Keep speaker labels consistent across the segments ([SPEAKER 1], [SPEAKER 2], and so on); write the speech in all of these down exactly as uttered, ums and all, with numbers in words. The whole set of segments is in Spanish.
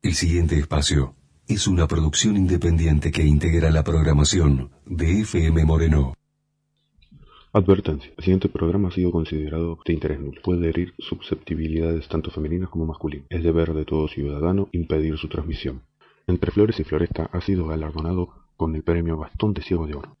[SPEAKER 1] El siguiente espacio es una producción independiente que integra la programación de F M Moreno.
[SPEAKER 2] Advertencia. El siguiente programa ha sido considerado de interés nulo. Puede herir susceptibilidades tanto femeninas como masculinas. Es deber de todo ciudadano impedir su transmisión. Entre Flores y Floresta ha sido galardonado con el premio Bastón de Ciego de Oro.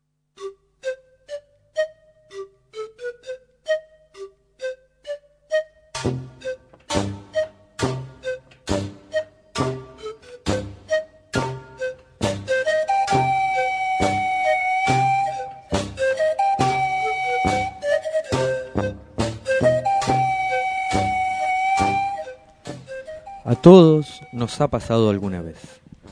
[SPEAKER 3] A todos nos ha pasado alguna vez.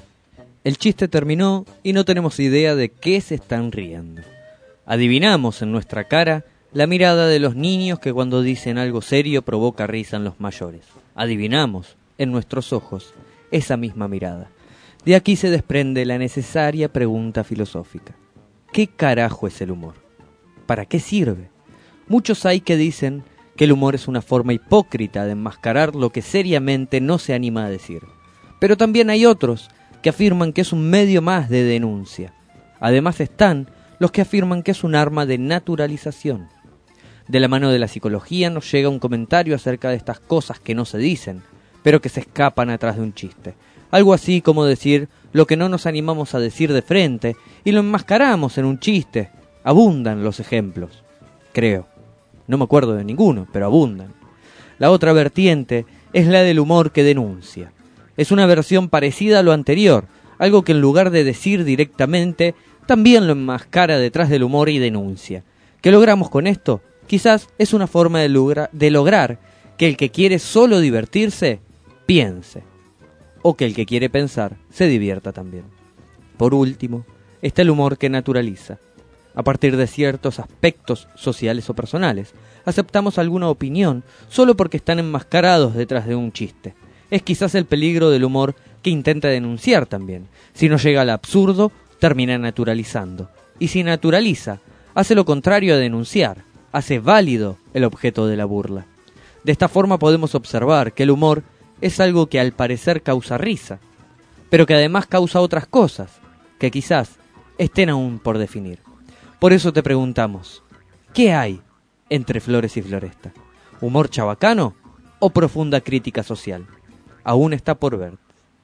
[SPEAKER 3] El chiste terminó y no tenemos idea de qué se están riendo. Adivinamos en nuestra cara la mirada de los niños que cuando dicen algo serio provoca risa en los mayores. Adivinamos en nuestros ojos esa misma mirada. De aquí se desprende la necesaria pregunta filosófica. ¿Qué carajo es el humor? ¿Para qué sirve? Muchos hay que dicen que el humor es una forma hipócrita de enmascarar lo que seriamente no se anima a decir. Pero también hay otros que afirman que es un medio más de denuncia. Además están los que afirman que es un arma de naturalización. De la mano de la psicología nos llega un comentario acerca de estas cosas que no se dicen, pero que se escapan atrás de un chiste. Algo así como decir lo que no nos animamos a decir de frente y lo enmascaramos en un chiste. Abundan los ejemplos, creo. No me acuerdo de ninguno, pero abundan. La otra vertiente es la del humor que denuncia. Es una versión parecida a lo anterior, algo que en lugar de decir directamente, también lo enmascara detrás del humor y denuncia. ¿Qué logramos con esto? Quizás es una forma de, logra- de lograr que el que quiere solo divertirse, piense. O que el que quiere pensar, se divierta también. Por último, está el humor que naturaliza. A partir de ciertos aspectos sociales o personales, aceptamos alguna opinión solo porque están enmascarados detrás de un chiste. Es quizás el peligro del humor que intenta denunciar también. Si no llega al absurdo, termina naturalizando. Y si naturaliza, hace lo contrario a denunciar, hace válido el objeto de la burla. De esta forma podemos observar que el humor es algo que al parecer causa risa, pero que además causa otras cosas, que quizás estén aún por definir. Por eso te preguntamos, ¿qué hay entre Flores y Floresta? ¿Humor chabacano o profunda crítica social? Aún está por ver.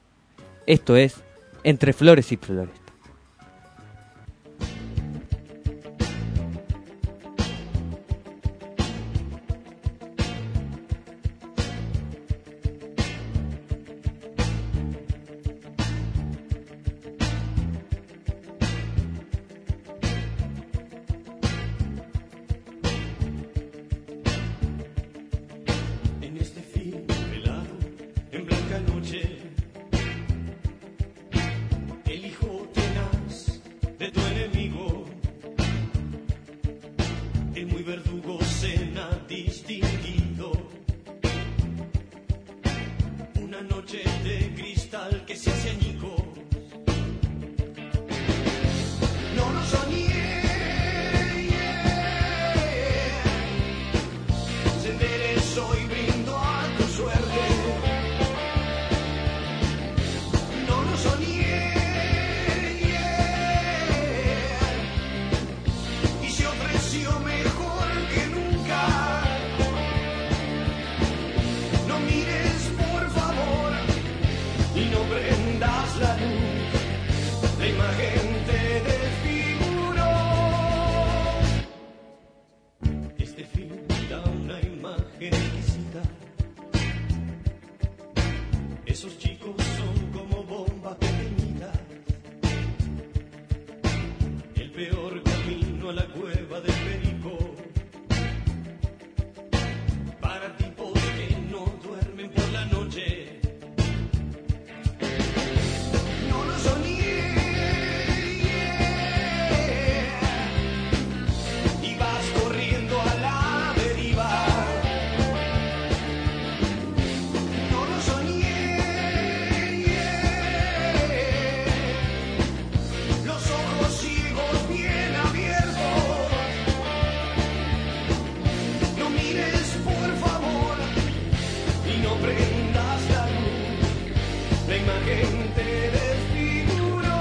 [SPEAKER 3] Esto es Entre Flores y Floresta.
[SPEAKER 4] la imagen te desfiguró.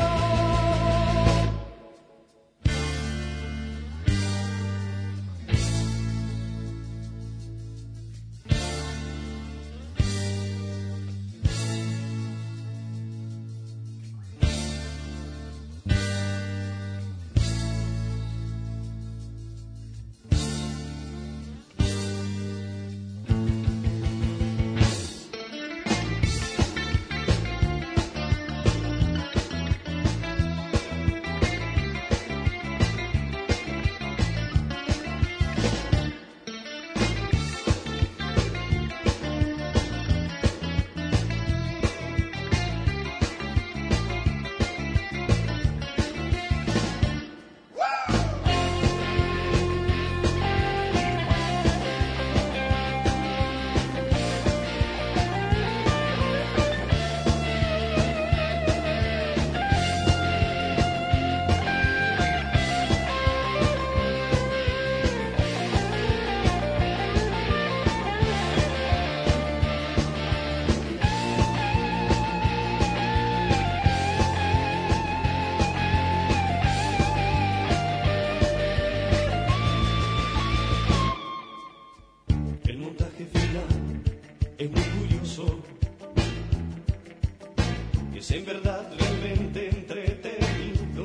[SPEAKER 4] En verdad realmente entretenido,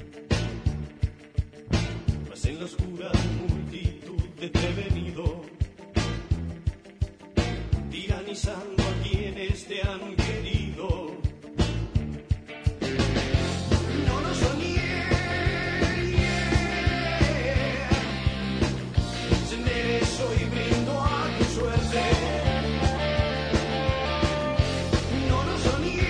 [SPEAKER 4] mas en la oscura multitud desprevenido, tiranizando a quienes te han querido. No lo soñé, yeah. Se enderezó y brindo a tu suerte. No lo soñé.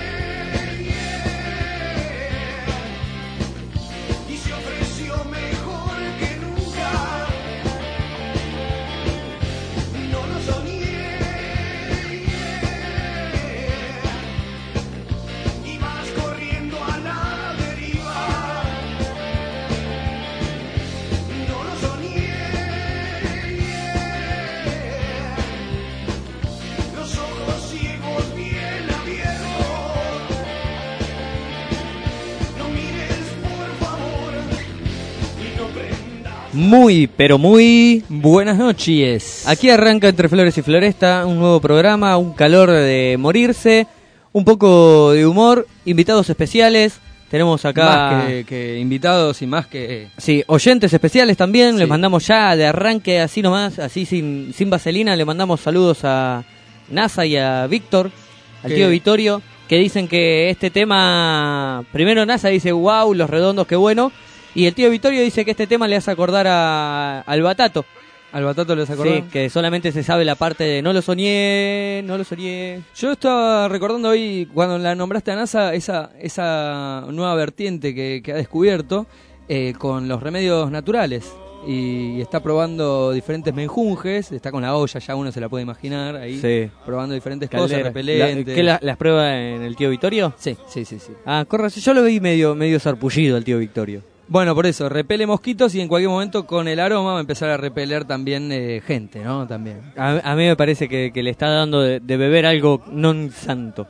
[SPEAKER 3] Muy, pero muy...
[SPEAKER 5] buenas noches.
[SPEAKER 3] Aquí arranca Entre Flores y Floresta, un nuevo programa, un calor de morirse, un poco de humor, invitados especiales. Tenemos acá...
[SPEAKER 5] Más que, que invitados y más que...
[SPEAKER 3] Sí, oyentes especiales también.
[SPEAKER 5] Sí.
[SPEAKER 3] Les mandamos ya de arranque, así nomás, así sin, sin vaselina. Le mandamos saludos a NASA y a Víctor, al
[SPEAKER 5] ¿Qué?
[SPEAKER 3] tío Vittorio, que dicen que este tema... Primero NASA dice, wow, Los Redondos, qué bueno. Y el tío Vittorio dice que este tema le hace acordar a, al Batato.
[SPEAKER 5] ¿Al Batato le hace acordar?
[SPEAKER 3] Sí, que solamente se sabe la parte de no lo soñé, no lo soñé.
[SPEAKER 5] Yo estaba recordando hoy, cuando la nombraste a NASA, esa, esa nueva vertiente que, que ha descubierto eh, con los remedios naturales. Y está probando diferentes menjunjes, está con la olla, ya uno se la puede imaginar ahí,
[SPEAKER 3] Sí.
[SPEAKER 5] probando diferentes
[SPEAKER 3] Caldera.
[SPEAKER 5] cosas, repelentes.
[SPEAKER 3] La- ¿Qué la- las prueba en el tío Vittorio?
[SPEAKER 5] Sí, sí, sí, sí.
[SPEAKER 3] Ah, corre, yo lo vi medio medio sarpullido al tío Vittorio.
[SPEAKER 5] Bueno, por eso, repele mosquitos y en cualquier momento con el aroma va a empezar a repeler también eh, gente, ¿no? También.
[SPEAKER 3] A, a mí me parece que, que le está dando de, de beber algo non santo.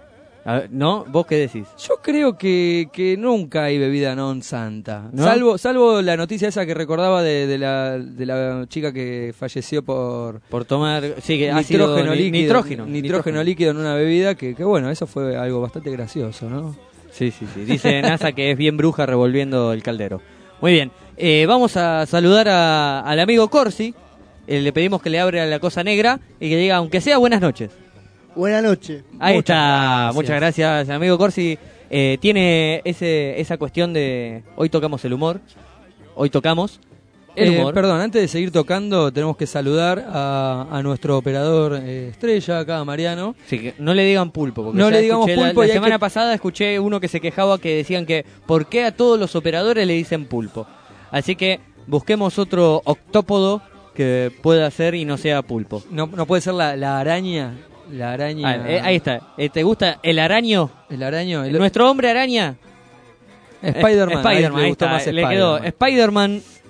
[SPEAKER 3] A ver, ¿no? ¿Vos qué decís?
[SPEAKER 5] Yo creo que, que nunca hay bebida non santa,
[SPEAKER 3] ¿No?
[SPEAKER 5] salvo salvo la noticia esa que recordaba de, de, la, de la chica que falleció por
[SPEAKER 3] Por tomar, sí, que ácido
[SPEAKER 5] nitrógeno
[SPEAKER 3] ni-
[SPEAKER 5] líquido,
[SPEAKER 3] nitrógeno,
[SPEAKER 5] nitrógeno líquido en una bebida, que, que bueno, eso fue algo bastante gracioso, ¿no?
[SPEAKER 3] Sí, sí, sí. Dice NASA que es bien bruja revolviendo el caldero. Muy bien. Eh, vamos a saludar a, al amigo Corsi. Eh, le pedimos que le abra la cosa negra y que diga, aunque sea, buenas noches.
[SPEAKER 6] Buenas noches.
[SPEAKER 3] Ahí
[SPEAKER 5] Muchas
[SPEAKER 3] está.
[SPEAKER 5] gracias.
[SPEAKER 3] Muchas gracias, amigo Corsi. Eh, tiene ese esa cuestión de... Hoy tocamos el humor. Hoy tocamos el
[SPEAKER 5] Eh,
[SPEAKER 3] humor.
[SPEAKER 5] perdón, antes de seguir tocando, tenemos que saludar a, a nuestro operador eh, estrella, acá, Mariano.
[SPEAKER 3] Sí, que no le digan pulpo. Porque
[SPEAKER 5] No
[SPEAKER 3] ya
[SPEAKER 5] le digamos
[SPEAKER 3] escuché la-
[SPEAKER 5] pulpo
[SPEAKER 3] La,
[SPEAKER 5] y hay
[SPEAKER 3] semana
[SPEAKER 5] que-
[SPEAKER 3] pasada escuché uno que se quejaba que decían que ¿por qué a todos los operadores le dicen pulpo? Así que busquemos otro octópodo que pueda ser y no sea pulpo.
[SPEAKER 5] No, no puede ser la, la araña. La araña.
[SPEAKER 3] Ah, eh, ahí está. Eh, ¿Te gusta el araño?
[SPEAKER 5] El araño. El,
[SPEAKER 3] ¿Nuestro hombre araña?
[SPEAKER 5] Spider-Man.
[SPEAKER 3] Eh, Spider-Man,
[SPEAKER 5] ahí le
[SPEAKER 3] ahí
[SPEAKER 5] gustó
[SPEAKER 3] está,
[SPEAKER 5] más
[SPEAKER 3] le quedó
[SPEAKER 5] Spider-Man.
[SPEAKER 3] Spider-Man.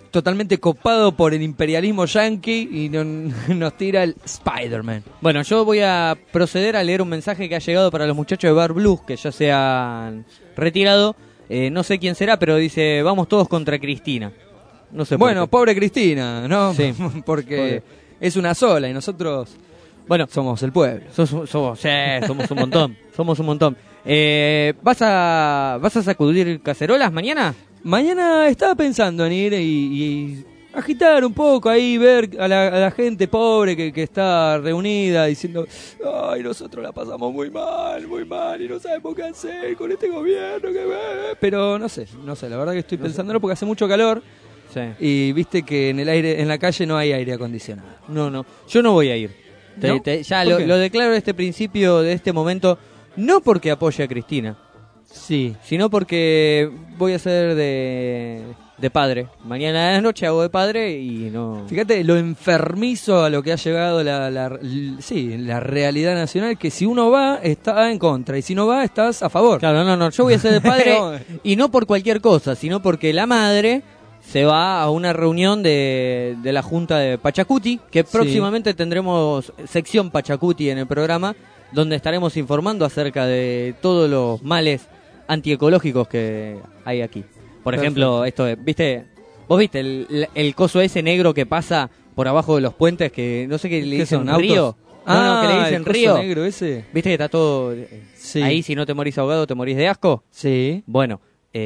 [SPEAKER 5] totalmente copado por el imperialismo yanqui y no, nos tira el Spider-Man.
[SPEAKER 3] Bueno, yo voy a proceder a leer un mensaje que ha llegado para los muchachos de Bar Blues, que ya se han retirado. Eh, no sé quién será, pero dice, vamos todos contra Cristina. No sé.
[SPEAKER 5] Bueno,
[SPEAKER 3] por qué.
[SPEAKER 5] pobre Cristina, ¿no?
[SPEAKER 3] Sí.
[SPEAKER 5] Porque
[SPEAKER 3] Pobre.
[SPEAKER 5] es una sola y nosotros
[SPEAKER 3] Bueno,
[SPEAKER 5] somos el pueblo.
[SPEAKER 3] Somos, somos, sí, somos un montón, somos un montón. Eh, ¿vas a vas a sacudir cacerolas mañana?
[SPEAKER 5] Mañana estaba pensando en ir y, y agitar un poco ahí, ver a la, a la gente pobre que, que está reunida diciendo, ay, nosotros la pasamos muy mal, muy mal y no sabemos qué hacer con este gobierno. Que... Pero no sé, no sé, la verdad que estoy pensándolo porque hace mucho calor
[SPEAKER 3] Sí.
[SPEAKER 5] y viste que en el aire, en la calle no hay aire acondicionado.
[SPEAKER 3] No, no, yo no voy a ir. Te-
[SPEAKER 5] ¿No?
[SPEAKER 3] te- ya
[SPEAKER 5] ¿Por
[SPEAKER 3] lo,
[SPEAKER 5] qué?
[SPEAKER 3] lo declaro de este principio, de este momento, no porque apoye a Cristina,
[SPEAKER 5] Sí.
[SPEAKER 3] sino porque voy a ser de, de padre. Mañana a la noche hago de padre y no...
[SPEAKER 5] Fíjate lo enfermizo a lo que ha llegado la, la, l- sí, la realidad nacional, que si uno va, está en contra, y si no va, estás a favor.
[SPEAKER 3] Claro, no, no, yo voy a ser de padre
[SPEAKER 5] No.
[SPEAKER 3] y no por cualquier cosa, sino porque la madre se va a una reunión de, de la Junta de Pachacuti, que
[SPEAKER 5] Sí.
[SPEAKER 3] próximamente tendremos sección Pachacuti en el programa, donde estaremos informando acerca de todos los males antiecológicos que hay aquí. Por
[SPEAKER 5] Perfecto.
[SPEAKER 3] ejemplo, esto de, ¿viste? ¿Vos viste el, el coso ese negro que pasa por abajo de los puentes que no sé qué le
[SPEAKER 5] ¿Qué
[SPEAKER 3] dicen
[SPEAKER 5] son, autos?
[SPEAKER 3] río? No, no, que le
[SPEAKER 5] Ah,
[SPEAKER 3] dicen
[SPEAKER 5] el coso
[SPEAKER 3] río.
[SPEAKER 5] negro ese.
[SPEAKER 3] ¿Viste que está todo eh,
[SPEAKER 5] Sí.
[SPEAKER 3] ahí, si no te morís ahogado, te morís de asco?
[SPEAKER 5] Sí.
[SPEAKER 3] Bueno,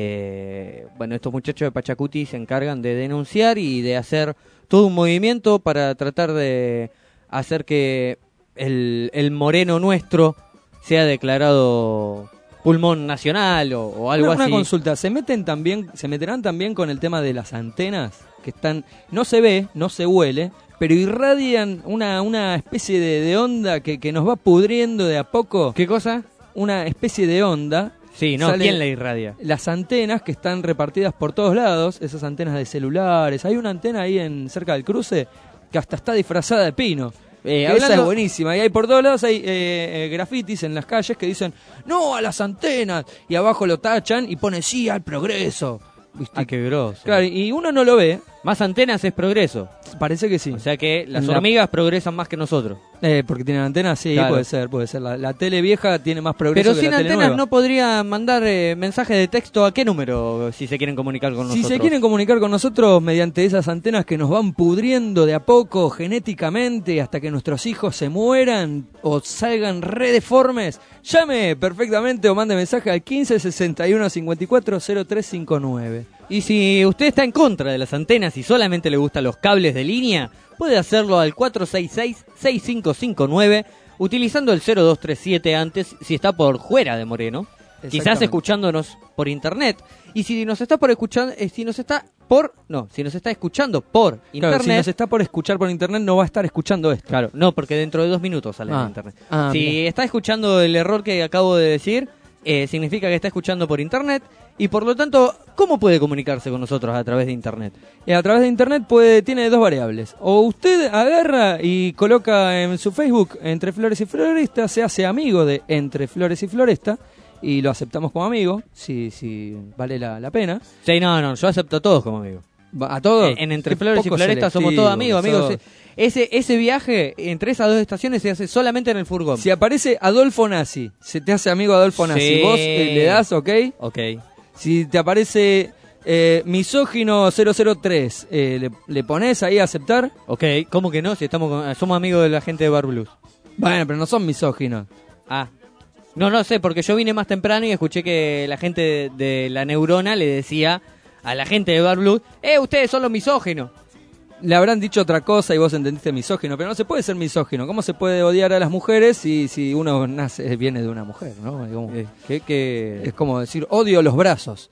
[SPEAKER 3] eh, bueno, estos muchachos de Pachacuti se encargan de denunciar y de hacer todo un movimiento para tratar de hacer que el, el moreno nuestro sea declarado pulmón nacional o, o algo
[SPEAKER 5] una, una
[SPEAKER 3] así.
[SPEAKER 5] consulta, ¿se meten también, se meterán también con el tema de las antenas que están, no se ve, no se huele, pero irradian una, una especie de, de onda que, que nos va pudriendo de a poco?
[SPEAKER 3] ¿Qué cosa?
[SPEAKER 5] Una especie de onda.
[SPEAKER 3] Sí, no,
[SPEAKER 5] Sale-
[SPEAKER 3] ¿quién la irradia?
[SPEAKER 5] Las antenas que están repartidas por todos lados, esas antenas de celulares. Hay una antena ahí en cerca del cruce que hasta está disfrazada de pino.
[SPEAKER 3] Eh,
[SPEAKER 5] Que
[SPEAKER 3] hablando-
[SPEAKER 5] Esa es buenísima. Y hay por todos lados hay eh, eh, grafitis en las calles que dicen no a las antenas. Y abajo lo tachan y pone sí al progreso. ¿Viste?
[SPEAKER 3] Ah, qué grosso.
[SPEAKER 5] Claro, y uno no lo ve.
[SPEAKER 3] Más antenas es progreso.
[SPEAKER 5] Parece que sí.
[SPEAKER 3] O sea que las
[SPEAKER 5] La-
[SPEAKER 3] hormigas progresan más que nosotros.
[SPEAKER 5] Eh, porque tienen antenas, sí,
[SPEAKER 3] Claro.
[SPEAKER 5] puede ser, puede ser. La, la tele vieja tiene más progreso
[SPEAKER 3] Pero
[SPEAKER 5] que
[SPEAKER 3] sin
[SPEAKER 5] la tele
[SPEAKER 3] antenas
[SPEAKER 5] nueva.
[SPEAKER 3] no podría mandar eh, mensaje de texto a qué número si se quieren comunicar con
[SPEAKER 5] Si
[SPEAKER 3] nosotros.
[SPEAKER 5] se quieren comunicar con nosotros mediante esas antenas que nos van pudriendo de a poco genéticamente hasta que nuestros hijos se mueran o salgan re deformes, llame perfectamente o mande mensaje al quince sesenta y uno cincuenta y cuatro cero tres cincuenta y nueve.
[SPEAKER 3] Y si usted está en contra de las antenas y solamente le gustan los cables de línea, puede hacerlo al cuatro seis seis, seis cinco cinco nueve utilizando el cero dos tres siete antes si está por fuera de Moreno. Quizás
[SPEAKER 5] Exactamente.
[SPEAKER 3] escuchándonos por internet. Y si nos está por escuchar, eh, si nos está por, no, si nos está escuchando por internet.
[SPEAKER 5] Claro, si nos está por escuchar por internet no va a estar escuchando esto.
[SPEAKER 3] Claro, no, porque dentro de dos minutos sale
[SPEAKER 5] Ah.
[SPEAKER 3] en internet.
[SPEAKER 5] Ah,
[SPEAKER 3] si
[SPEAKER 5] mirá.
[SPEAKER 3] está escuchando el error que acabo de decir, eh, significa que está escuchando por internet y por lo tanto, ¿cómo puede comunicarse con nosotros a través de internet?
[SPEAKER 5] Y a través de internet puede, tiene dos variables. O usted agarra y coloca en su Facebook Entre Flores y Floresta, se hace amigo de Entre Flores y Floresta y lo aceptamos como amigo, si, si vale la, la pena.
[SPEAKER 3] Sí, no, no, yo acepto a todos como amigo.
[SPEAKER 5] Va- A todos.
[SPEAKER 3] Eh, en Entre
[SPEAKER 5] Qué
[SPEAKER 3] Flores y
[SPEAKER 5] poco
[SPEAKER 3] Floresta somos
[SPEAKER 5] selectivo
[SPEAKER 3] todos amigos,
[SPEAKER 5] que
[SPEAKER 3] amigos.
[SPEAKER 5] sos.
[SPEAKER 3] Ese, ese viaje entre esas dos estaciones se hace solamente en el furgón.
[SPEAKER 5] Si aparece Adolfo Nazi, se te hace amigo Adolfo Nazi,
[SPEAKER 3] Sí.
[SPEAKER 5] vos eh, le das ok.
[SPEAKER 3] Ok.
[SPEAKER 5] Si te aparece eh, misógino cero cero tres, eh, le, le pones ahí a aceptar.
[SPEAKER 3] Ok, ¿cómo que no? Si estamos con- somos amigos de la gente de Bar Blues.
[SPEAKER 5] Bueno, pero no son misóginos.
[SPEAKER 3] Ah. No, no sé, porque yo vine más temprano y escuché que la gente de, de la neurona le decía a la gente de Bar Blues, eh, ustedes son los misóginos.
[SPEAKER 5] Le habrán dicho otra cosa y vos entendiste misógino, pero no se puede ser misógino. ¿Cómo se puede odiar a las mujeres si, si uno nace viene de una mujer, ¿no? Es como,
[SPEAKER 3] Eh, ¿qué, qué?
[SPEAKER 5] es como decir odio los brazos.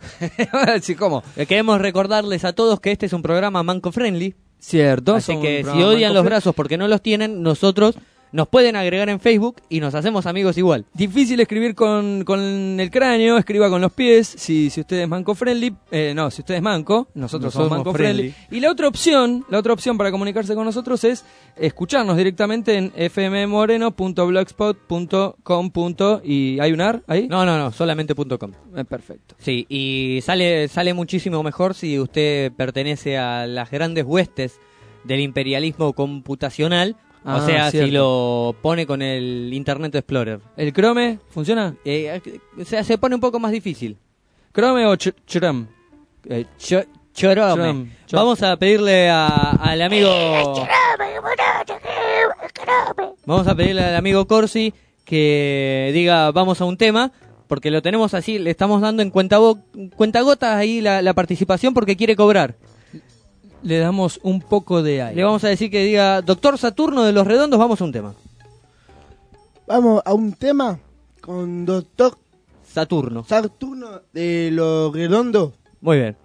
[SPEAKER 5] Así como,
[SPEAKER 3] Eh, Queremos recordarles a todos que este es un programa manco friendly,
[SPEAKER 5] cierto.
[SPEAKER 3] así
[SPEAKER 5] son
[SPEAKER 3] que
[SPEAKER 5] un
[SPEAKER 3] si
[SPEAKER 5] programa
[SPEAKER 3] odian los
[SPEAKER 5] manco-
[SPEAKER 3] brazos porque no los tienen, nosotros nos pueden agregar en Facebook y nos hacemos amigos igual.
[SPEAKER 5] Difícil escribir con, con el cráneo, escriba con los pies, si, si usted es manco friendly, eh, no, si usted es manco, nosotros
[SPEAKER 3] No
[SPEAKER 5] somos
[SPEAKER 3] somos
[SPEAKER 5] manco friendly.
[SPEAKER 3] friendly.
[SPEAKER 5] Y la otra opción, la otra opción para comunicarse con nosotros es escucharnos directamente en f m moreno punto blogspot punto com. ¿Y hay un ar ahí?
[SPEAKER 3] No, no, no, solamente punto .com.
[SPEAKER 5] Eh, perfecto.
[SPEAKER 3] Sí, y sale, sale muchísimo mejor si usted pertenece a las grandes huestes del imperialismo computacional.
[SPEAKER 5] Ah,
[SPEAKER 3] o sea,
[SPEAKER 5] cierto.
[SPEAKER 3] si lo pone con el Internet Explorer.
[SPEAKER 5] ¿El Chrome funciona?
[SPEAKER 3] Eh, o sea, se pone un poco más difícil.
[SPEAKER 5] ¿Chrome o ch Chrome?
[SPEAKER 3] Eh, cho- Chorome.
[SPEAKER 5] Chorome. Chor-
[SPEAKER 3] Vamos a pedirle a- al amigo... Vamos a pedirle al amigo Corsi que diga vamos a un tema, porque lo tenemos así, le estamos dando en cuenta cuentagotas ahí la, la participación porque quiere cobrar.
[SPEAKER 5] Le damos un poco de aire.
[SPEAKER 3] Le vamos a decir que diga Doctor Saturno de los Redondos, vamos a un tema.
[SPEAKER 6] Vamos a un tema con Doctor
[SPEAKER 3] Saturno.
[SPEAKER 6] Saturno de Los Redondos.
[SPEAKER 3] Muy bien.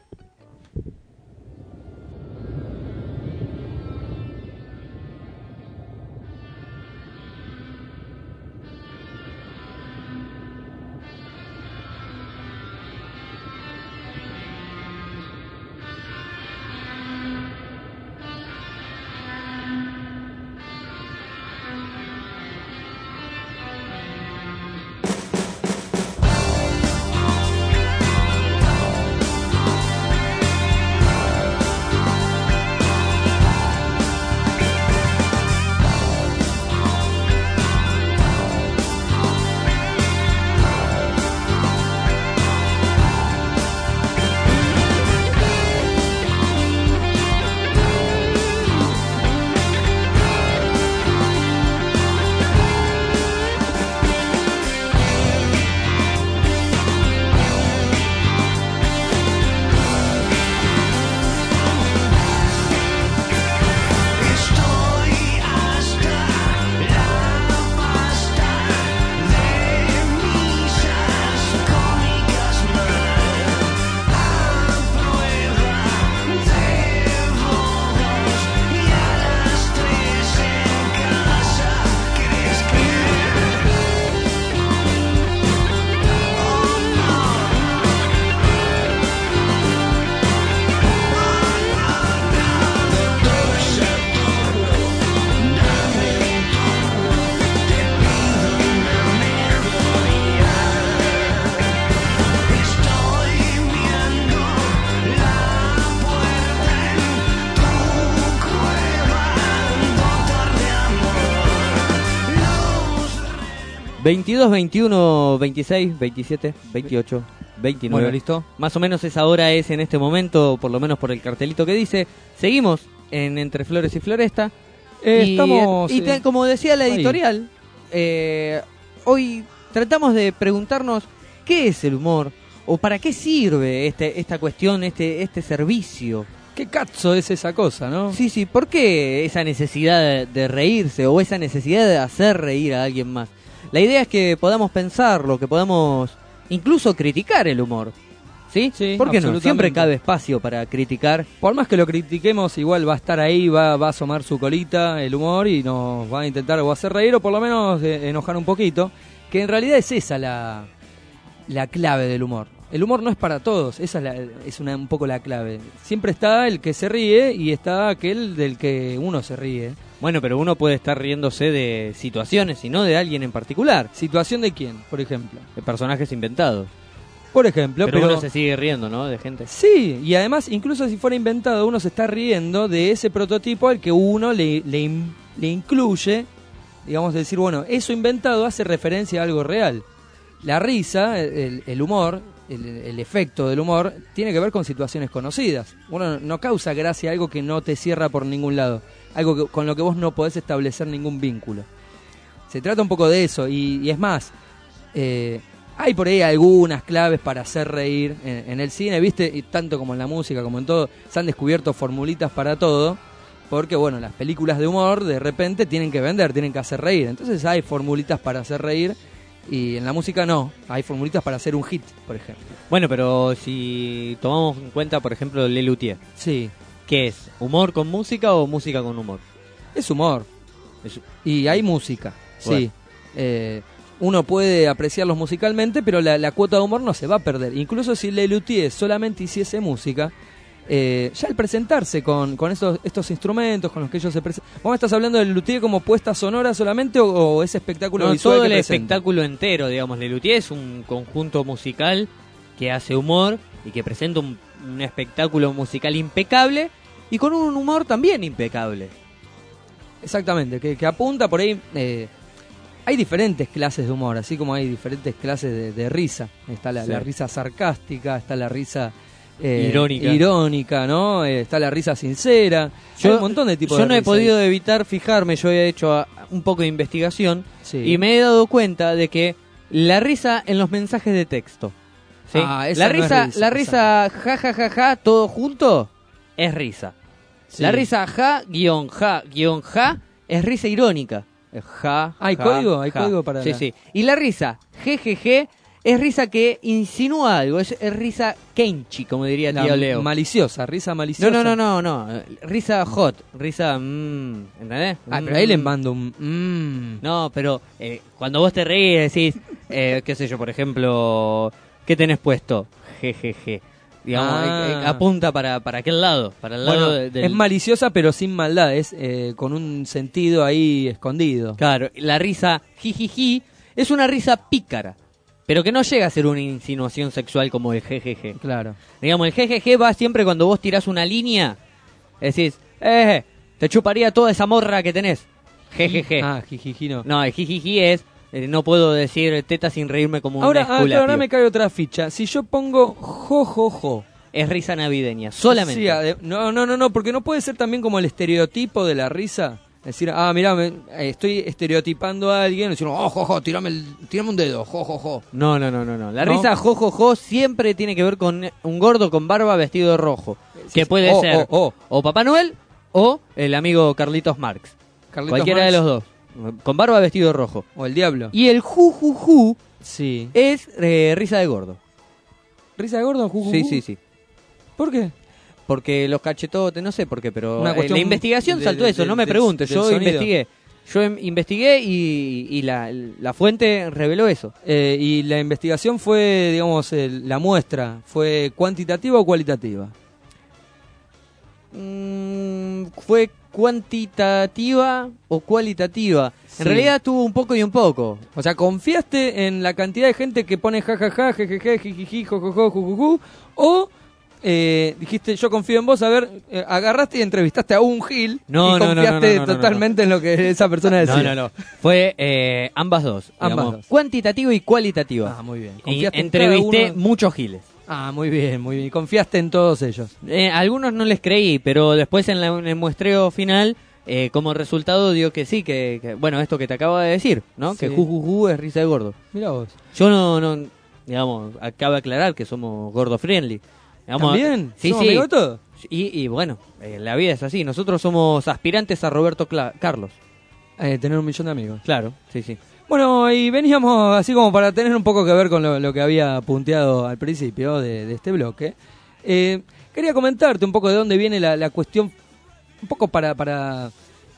[SPEAKER 3] veintidós, veintiuno, veintiséis, veintisiete, veintiocho, veintinueve.
[SPEAKER 5] Bueno, listo.
[SPEAKER 3] Más o menos esa hora es en este momento, por lo menos por el cartelito que dice. Seguimos en Entre Flores y Floresta.
[SPEAKER 5] Eh,
[SPEAKER 3] y,
[SPEAKER 5] estamos,
[SPEAKER 3] y te-
[SPEAKER 5] eh,
[SPEAKER 3] como decía la
[SPEAKER 5] ahí.
[SPEAKER 3] editorial, eh, hoy tratamos de preguntarnos qué es el humor o para qué sirve este, esta cuestión, este, este servicio.
[SPEAKER 5] ¿Qué cazzo es esa cosa, no?
[SPEAKER 3] Sí, sí, ¿por qué esa necesidad de, de reírse o esa necesidad de hacer reír a alguien más? La idea es que podamos pensarlo, que podamos incluso criticar el humor. ¿Sí?
[SPEAKER 5] Sí,
[SPEAKER 3] ¿Por qué no?
[SPEAKER 5] absolutamente.
[SPEAKER 3] Siempre cabe espacio para criticar.
[SPEAKER 5] Por más que lo critiquemos, igual va a estar ahí, va, va a asomar su colita, el humor, y nos va a intentar o hacer reír o por lo menos eh, enojar un poquito. Que en realidad es esa la, la clave del humor. El humor no es para todos, esa es, la, es una, un poco la clave. Siempre está el que se ríe y está aquel del que uno se ríe.
[SPEAKER 3] Bueno, pero uno puede estar riéndose de situaciones y no de alguien en particular.
[SPEAKER 5] ¿Situación de quién, por ejemplo?
[SPEAKER 3] De personajes inventados.
[SPEAKER 5] Por ejemplo,
[SPEAKER 3] Pero,
[SPEAKER 5] pero,
[SPEAKER 3] uno se sigue riendo, ¿no? De gente.
[SPEAKER 5] sí, y además, incluso si fuera inventado, uno se está riendo de ese prototipo al que uno le, le, in- le incluye, digamos, decir, bueno, eso inventado hace referencia a algo real. La risa, el, el humor, el, el efecto del humor, tiene que ver con situaciones conocidas. Uno no causa gracia a algo que no te cierra por ningún lado, algo que- con lo que vos no podés establecer ningún vínculo. Se trata un poco de eso, y, y es más, eh, hay por ahí algunas claves para hacer reír en, en el cine, ¿viste? Y tanto como en la música, como en todo, se han descubierto formulitas para todo, porque, bueno, las películas de humor de repente tienen que vender, tienen que hacer reír. Entonces hay formulitas para hacer reír, y en la música no, hay formulitas para hacer un hit, por ejemplo.
[SPEAKER 3] Bueno, pero si tomamos en cuenta, por ejemplo, Lelutier,
[SPEAKER 5] Sí,
[SPEAKER 3] ¿qué es? ¿Humor con música o música con humor?
[SPEAKER 5] es humor.
[SPEAKER 3] Es-
[SPEAKER 5] Y hay música, sí.
[SPEAKER 3] Bueno.
[SPEAKER 5] Eh, uno puede apreciarlos musicalmente, pero la, la cuota de humor no se va a perder. Incluso si Lelutier solamente hiciese música, eh, ya al presentarse con, con estos, estos instrumentos con los que ellos se presentan... ¿Vos me estás hablando de Lelutier como puesta sonora solamente o, o ese espectáculo
[SPEAKER 3] No,
[SPEAKER 5] visual
[SPEAKER 3] todo
[SPEAKER 5] que
[SPEAKER 3] el
[SPEAKER 5] presenta?
[SPEAKER 3] espectáculo entero, digamos. Lelutier es un conjunto musical que hace humor y que presenta un, un espectáculo musical impecable y con un humor también impecable.
[SPEAKER 5] Exactamente, que, que apunta por ahí... Eh, hay diferentes clases de humor, así como hay diferentes clases de, de risa. Está la,
[SPEAKER 3] Sí.
[SPEAKER 5] la risa sarcástica, está la risa... eh,
[SPEAKER 3] Irónica.
[SPEAKER 5] irónica, ¿no? Eh, está la risa sincera. Hay un montón de tipos
[SPEAKER 3] yo
[SPEAKER 5] de
[SPEAKER 3] no he
[SPEAKER 5] risa
[SPEAKER 3] podido
[SPEAKER 5] ahí.
[SPEAKER 3] evitar fijarme, yo he hecho ah, un poco de investigación
[SPEAKER 5] Sí.
[SPEAKER 3] y me he dado cuenta de que la risa en los mensajes de texto, ¿sí?
[SPEAKER 5] Ah, esa
[SPEAKER 3] la
[SPEAKER 5] no es
[SPEAKER 3] risa,
[SPEAKER 5] risa,
[SPEAKER 3] la risa ja ja ja ja todo junto es risa.
[SPEAKER 5] Sí.
[SPEAKER 3] La risa ja guión ja guión ja es risa irónica. Es Ja,
[SPEAKER 5] ¿Hay
[SPEAKER 3] ja,
[SPEAKER 5] código? ¿Hay
[SPEAKER 3] ja.
[SPEAKER 5] código para
[SPEAKER 3] Sí,
[SPEAKER 5] la-
[SPEAKER 3] sí. Y la risa jejeje es risa que insinúa algo, es, es risa kenchi, como diría
[SPEAKER 5] La
[SPEAKER 3] tío Leo.
[SPEAKER 5] maliciosa, risa
[SPEAKER 3] No,
[SPEAKER 5] maliciosa.
[SPEAKER 3] no, no, no, no. eh, Risa hot, risa mmm, ¿entendés?
[SPEAKER 5] Ah, pero ahí le
[SPEAKER 3] Mm.
[SPEAKER 5] mando un... mm.
[SPEAKER 3] No, pero eh, cuando vos te reís decís, eh, qué sé yo, por ejemplo, ¿qué tenés puesto? Jejeje. Digamos,
[SPEAKER 5] Ah.
[SPEAKER 3] eh, eh, apunta para, para aquel lado, para el
[SPEAKER 5] Bueno,
[SPEAKER 3] lado de- del...
[SPEAKER 5] es maliciosa pero sin maldad, es eh, con un sentido ahí escondido.
[SPEAKER 3] Claro, la risa jijiji es una risa pícara, pero que no llega a ser una insinuación sexual como el jejeje.
[SPEAKER 5] Claro.
[SPEAKER 3] Digamos, el jejeje va siempre cuando vos tirás una línea, decís, eh, te chuparía toda esa morra que tenés. Jejeje.
[SPEAKER 5] Ah, jijiji no.
[SPEAKER 3] No, el jijiji es, eh, no puedo decir teta sin reírme como un
[SPEAKER 5] Ahora, ah,
[SPEAKER 3] esculapio.
[SPEAKER 5] claro, ahora me cae otra ficha. Si yo pongo jo, jo, jo.
[SPEAKER 3] Es risa navideña, solamente.
[SPEAKER 5] Sí, ade- no, no, no, no, porque no puede ser también como el estereotipo de la risa. Es decir, ah, mirá, me- eh, estoy estereotipando a alguien, diciendo, oh, jo, jo, tirame, el, tirame un dedo, jo, jo, jo.
[SPEAKER 3] No, no, no, no, no. La
[SPEAKER 5] ¿No?
[SPEAKER 3] risa jojojo siempre tiene que ver con un gordo con barba vestido de rojo.
[SPEAKER 5] Sí,
[SPEAKER 3] que
[SPEAKER 5] sí.
[SPEAKER 3] puede
[SPEAKER 5] Oh,
[SPEAKER 3] ser
[SPEAKER 5] oh, oh.
[SPEAKER 3] o Papá Noel o el amigo Carlitos Marx.
[SPEAKER 5] Carlitos
[SPEAKER 3] Cualquiera
[SPEAKER 5] Marx
[SPEAKER 3] de los dos. Con barba vestido de rojo.
[SPEAKER 5] O el diablo.
[SPEAKER 3] Y el jujuju
[SPEAKER 5] Sí.
[SPEAKER 3] es eh, risa de gordo.
[SPEAKER 5] ¿Risa de gordo? Ju, ju,
[SPEAKER 3] Sí,
[SPEAKER 5] ju?
[SPEAKER 3] sí, sí.
[SPEAKER 5] ¿Por qué?
[SPEAKER 3] Porque los cachetotes, no sé por qué, pero
[SPEAKER 5] Una
[SPEAKER 3] eh,
[SPEAKER 5] cuestión
[SPEAKER 3] la investigación
[SPEAKER 5] de-
[SPEAKER 3] saltó
[SPEAKER 5] de-
[SPEAKER 3] eso,
[SPEAKER 5] de-
[SPEAKER 3] no me
[SPEAKER 5] del-
[SPEAKER 3] preguntes,
[SPEAKER 5] del
[SPEAKER 3] yo
[SPEAKER 5] sonido.
[SPEAKER 3] investigué. Yo em- investigué y, y la, la fuente reveló eso.
[SPEAKER 5] Eh, y la investigación fue, digamos, el- la muestra, ¿fue cuantitativa o cualitativa?
[SPEAKER 3] Mm, fue cuantitativa o cualitativa.
[SPEAKER 5] Sí.
[SPEAKER 3] En realidad tuvo un poco y un poco.
[SPEAKER 5] O sea, ¿confiaste en la cantidad de gente que pone jajaja, jejeje, jijiji, jojojo, jujuju? ¿O eh, dijiste, yo confío en vos, a ver, eh, agarraste y entrevistaste a un Gil
[SPEAKER 3] No,
[SPEAKER 5] y
[SPEAKER 3] no, no,
[SPEAKER 5] confiaste
[SPEAKER 3] no, no, no, no,
[SPEAKER 5] totalmente en lo que esa persona decía?
[SPEAKER 3] No, no, no. Fue eh, ambas dos.
[SPEAKER 5] Ambas
[SPEAKER 3] digamos,
[SPEAKER 5] dos.
[SPEAKER 3] Cuantitativa y cualitativa.
[SPEAKER 5] Ah, muy bien.
[SPEAKER 3] Y
[SPEAKER 5] Confiaste en
[SPEAKER 3] entrevisté
[SPEAKER 5] cada uno.
[SPEAKER 3] muchos giles.
[SPEAKER 5] Ah, muy bien, muy bien. Y confiaste en todos ellos.
[SPEAKER 3] Eh, algunos no les creí, pero después en, la- en el muestreo final, eh, como resultado dio que sí, que, que- bueno, esto que te acabo de decir, ¿no?
[SPEAKER 5] Sí.
[SPEAKER 3] Que jujuju es risa de gordo.
[SPEAKER 5] Mira vos.
[SPEAKER 3] Yo no, no, digamos, acabo de aclarar que somos gordo friendly. Digamos,
[SPEAKER 5] ¿También?
[SPEAKER 3] Sí,
[SPEAKER 5] ¿Somos
[SPEAKER 3] sí.
[SPEAKER 5] amigos todos?
[SPEAKER 3] Y, y bueno, eh, la vida es así. Nosotros somos aspirantes a Roberto Cla- Carlos.
[SPEAKER 5] Eh, tener un millón de amigos.
[SPEAKER 3] Claro, sí, sí.
[SPEAKER 5] Bueno, y veníamos así como para tener un poco que ver con lo, lo que había punteado al principio de, de este bloque. Eh, quería comentarte un poco de dónde viene la, la cuestión, un poco para, para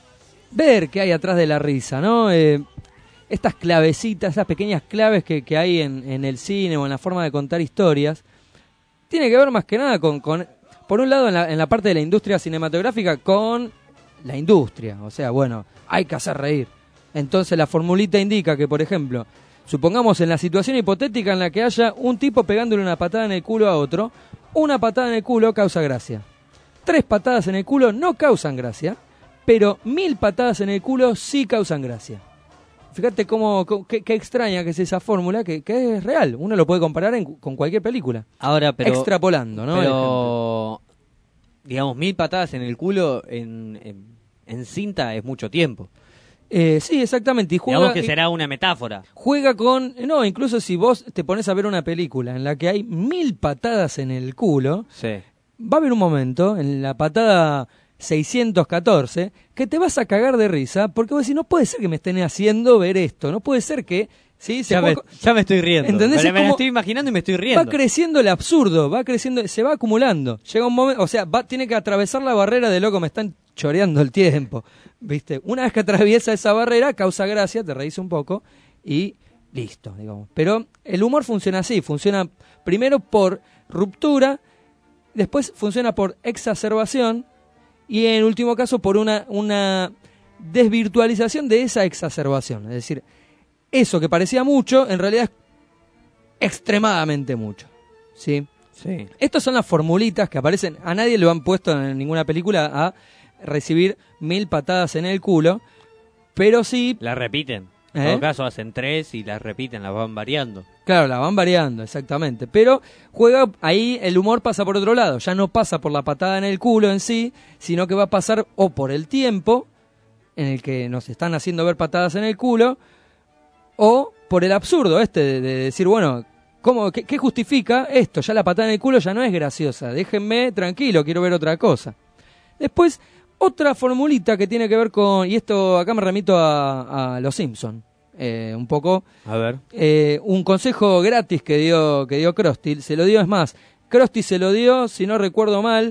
[SPEAKER 5] ver qué hay atrás de la risa, ¿no? Eh, estas clavecitas, esas pequeñas claves que, que hay en, en el cine o en la forma de contar historias, tiene que ver más que nada con, con por un lado en la, en la parte de la industria cinematográfica, con la industria. O sea, bueno, hay que hacer reír. Entonces la formulita indica que, por ejemplo, supongamos en la situación hipotética en la que haya un tipo pegándole una patada en el culo a otro, una patada en el culo causa gracia. Tres patadas en el culo no causan gracia, pero mil patadas en el culo sí causan gracia. Fíjate cómo, cómo- qué, qué extraña que es esa fórmula, que, que es real. Uno lo puede comparar en- con cualquier película.
[SPEAKER 3] Ahora, pero...
[SPEAKER 5] Extrapolando, ¿no? El ejemplo.
[SPEAKER 3] Pero, digamos, mil patadas en el culo en, en, en cinta es mucho tiempo.
[SPEAKER 5] Eh, sí, exactamente. Y juega,
[SPEAKER 3] Digamos que
[SPEAKER 5] y-
[SPEAKER 3] será una metáfora.
[SPEAKER 5] juega con... No, incluso si vos te pones a ver una película en la que hay mil patadas en el culo,
[SPEAKER 3] Sí.
[SPEAKER 5] va a haber un momento, en la patada seiscientos catorce, que te vas a cagar de risa, porque vos decís, no puede ser que me estén haciendo ver esto, no puede ser que... ¿sí? Se
[SPEAKER 3] Ya me,
[SPEAKER 5] juega-
[SPEAKER 3] ya me estoy riendo.
[SPEAKER 5] ¿Entendés?
[SPEAKER 3] Me,
[SPEAKER 5] Es
[SPEAKER 3] me la
[SPEAKER 5] como-
[SPEAKER 3] estoy imaginando y me estoy riendo.
[SPEAKER 5] Va creciendo el absurdo, va creciendo, se va acumulando. Llega un momento, o sea, va, tiene que atravesar la barrera de loco, me están choreando el tiempo, ¿viste? Una vez que atraviesa esa barrera, causa gracia, te reís un poco y listo, digamos. Pero el humor funciona así, funciona primero por ruptura, después funciona por exacerbación y en último caso por una, una desvirtualización de esa exacerbación. Es decir, eso que parecía mucho, en realidad es extremadamente mucho, ¿sí?
[SPEAKER 3] Sí.
[SPEAKER 5] Estas son las formulitas que aparecen, a nadie lo han puesto en ninguna película a recibir mil patadas en el culo, pero sí...
[SPEAKER 3] La repiten. En
[SPEAKER 5] ¿Eh?
[SPEAKER 3] todo caso hacen tres y las repiten, las van variando.
[SPEAKER 5] Claro, la van variando, exactamente. Pero juega ahí, el humor pasa por otro lado. Ya no pasa por la patada en el culo en sí, sino que va a pasar o por el tiempo en el que nos están haciendo ver patadas en el culo, o por el absurdo este de, de decir, bueno, ¿cómo, qué, ¿qué justifica esto? Ya la patada en el culo ya no es graciosa. Déjenme tranquilo, quiero ver otra cosa. Después, otra formulita que tiene que ver con... Y esto acá me remito a, a Los Simpson. Eh, un poco...
[SPEAKER 3] A ver.
[SPEAKER 5] Eh, un consejo gratis que dio que dio Krusty. Se lo dio, es más, Krusty se lo dio, si no recuerdo mal,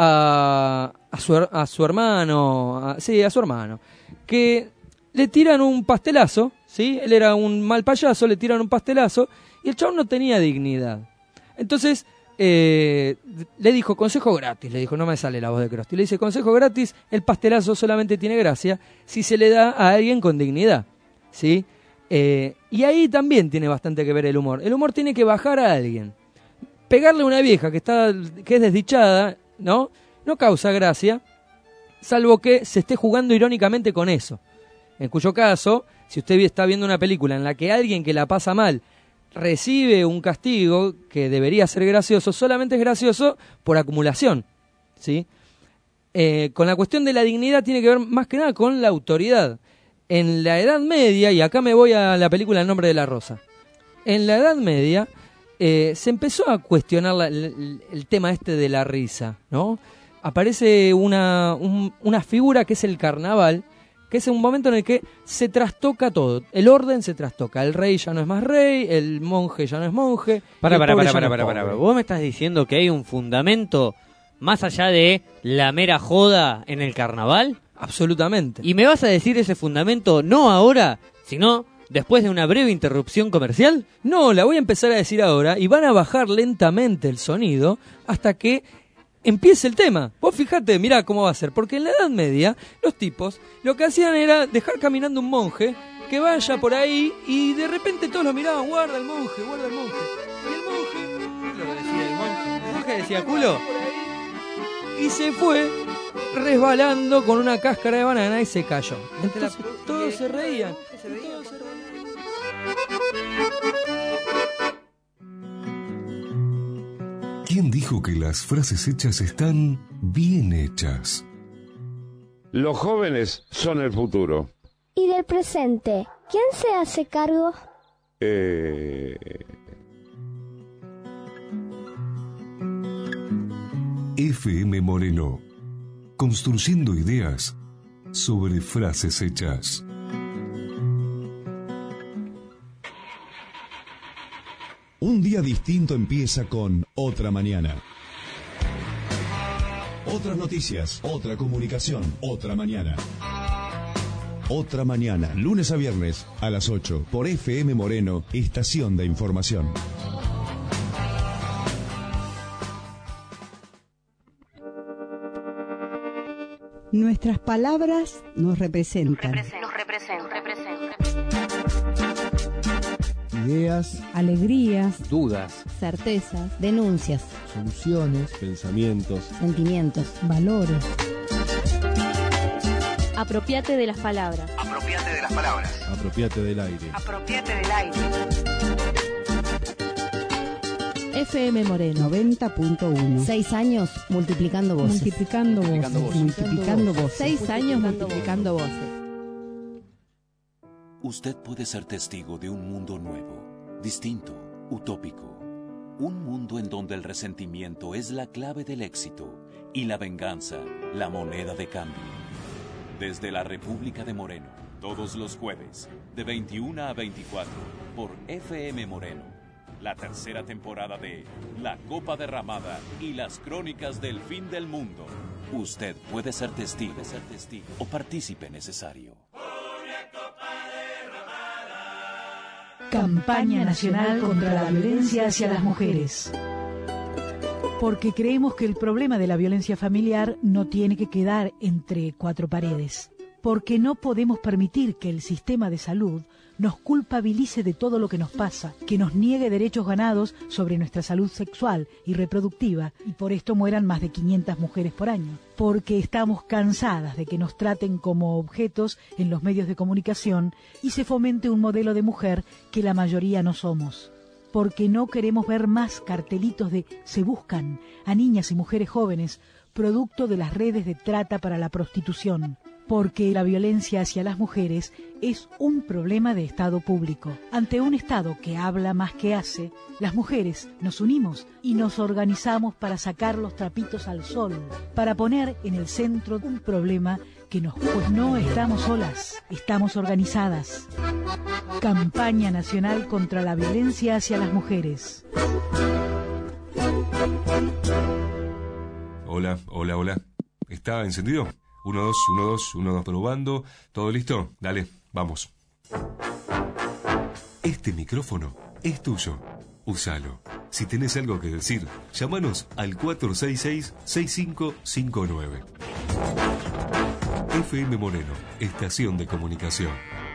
[SPEAKER 5] a, a, su, a su hermano. A, sí, a su hermano. Que le tiran un pastelazo, ¿sí? Él era un mal payaso, le tiran un pastelazo y el chabón no tenía dignidad. Entonces... Eh, le dijo, consejo gratis, le dijo, no me sale la voz de Krusty, le dice, consejo gratis, el pastelazo solamente tiene gracia si se le da a alguien con dignidad, ¿sí? Eh, y ahí también tiene bastante que ver el humor. El humor tiene que bajar a alguien. Pegarle a una vieja que está que es desdichada, ¿no? No causa gracia, salvo que se esté jugando irónicamente con eso. En cuyo caso, si usted está viendo una película en la que alguien que la pasa mal recibe un castigo que debería ser gracioso, solamente es gracioso por acumulación, ¿sí? Eh, con la cuestión de la dignidad tiene que ver más que nada con la autoridad. En la Edad Media, y acá me voy a la película El nombre de la rosa, en la Edad Media eh, se empezó a cuestionar la, el, el tema este de la risa, ¿no? Aparece una, un, una figura que es el carnaval, que es un momento en el que se trastoca todo, el orden se trastoca, el rey ya no es más rey, el monje ya no es monje.
[SPEAKER 3] Para, para, para,
[SPEAKER 5] para,
[SPEAKER 3] para, para, para, para. ¿Vos me estás diciendo que hay un fundamento más allá de la mera joda en el carnaval?
[SPEAKER 5] Absolutamente.
[SPEAKER 3] ¿Y me vas a decir ese fundamento no ahora, sino después de una breve interrupción comercial?
[SPEAKER 5] No, la voy a empezar a decir ahora y van a bajar lentamente el sonido hasta que empiece el tema. Vos fijate, mirá cómo va a ser, porque en la Edad Media los tipos lo que hacían era dejar caminando un monje que vaya por ahí y de repente todos lo miraban, guarda el monje, guarda el monje. Y el monje, lo decía el monje, el monje decía culo, y se fue resbalando con una cáscara de banana y se cayó. Entonces todos se reían, todos se reían.
[SPEAKER 1] ¿Quién dijo que las frases hechas están bien hechas?
[SPEAKER 7] Los jóvenes son el futuro.
[SPEAKER 8] ¿Y del presente? ¿Quién se hace cargo?
[SPEAKER 7] Eh...
[SPEAKER 1] F M Moreno. Construyendo ideas sobre frases hechas.
[SPEAKER 9] Un día distinto empieza con Otra Mañana. Otras noticias, otra comunicación, otra mañana. Otra Mañana, lunes a viernes a las ocho por F M Moreno, estación de información.
[SPEAKER 10] Nuestras palabras nos representan.
[SPEAKER 11] Nos representan, representan.
[SPEAKER 12] Ideas,
[SPEAKER 10] alegrías,
[SPEAKER 3] dudas,
[SPEAKER 10] certezas, denuncias,
[SPEAKER 12] soluciones, pensamientos,
[SPEAKER 10] sentimientos, valores.
[SPEAKER 11] Apropiate de las palabras.
[SPEAKER 13] Apropiate de las palabras.
[SPEAKER 12] Apropiate del aire.
[SPEAKER 11] Apropiate del aire.
[SPEAKER 10] F M Moreno noventa punto uno. Seis años multiplicando voces. Multiplicando voces. Multiplicando voces. Seis años multiplicando voces.
[SPEAKER 14] Usted puede ser testigo de un mundo nuevo, distinto, utópico. Un mundo en donde el resentimiento es la clave del éxito y la venganza la moneda de cambio. Desde la República de Moreno, todos los jueves, de veintiuna a veinticuatro, por F M Moreno. La tercera temporada de La Copa Derramada y las Crónicas del Fin del Mundo. Usted puede ser testigo, ser testigo o partícipe necesario.
[SPEAKER 13] Campaña Nacional contra la Violencia hacia las Mujeres. Porque creemos que el problema de la violencia familiar no tiene que quedar entre cuatro paredes. Porque no podemos permitir que el sistema de salud nos culpabilice de todo lo que nos pasa, que nos niegue derechos ganados sobre nuestra salud sexual y reproductiva, y por esto mueran más de quinientas mujeres por año. Porque estamos cansadas de que nos traten como objetos en los medios de comunicación y se fomente un modelo de mujer que la mayoría no somos. Porque no queremos ver más cartelitos de "se buscan" a niñas y mujeres jóvenes, producto de las redes de trata para la prostitución. Porque la violencia hacia las mujeres es un problema de Estado público. Ante un Estado que habla más que hace, las mujeres nos unimos y nos organizamos para sacar los trapitos al sol, para poner en el centro un problema que nos... Pues no estamos solas, estamos organizadas. Campaña Nacional contra la Violencia hacia las Mujeres.
[SPEAKER 15] Hola, hola, hola. ¿Está encendido? Uno, dos, uno, dos, uno, dos, probando. ¿Todo listo? Dale, vamos. Este micrófono es tuyo. Úsalo. Si tenés algo que decir, llámanos al cuatro seis seis, seis cinco cinco nueve. F M Moreno, estación de comunicación.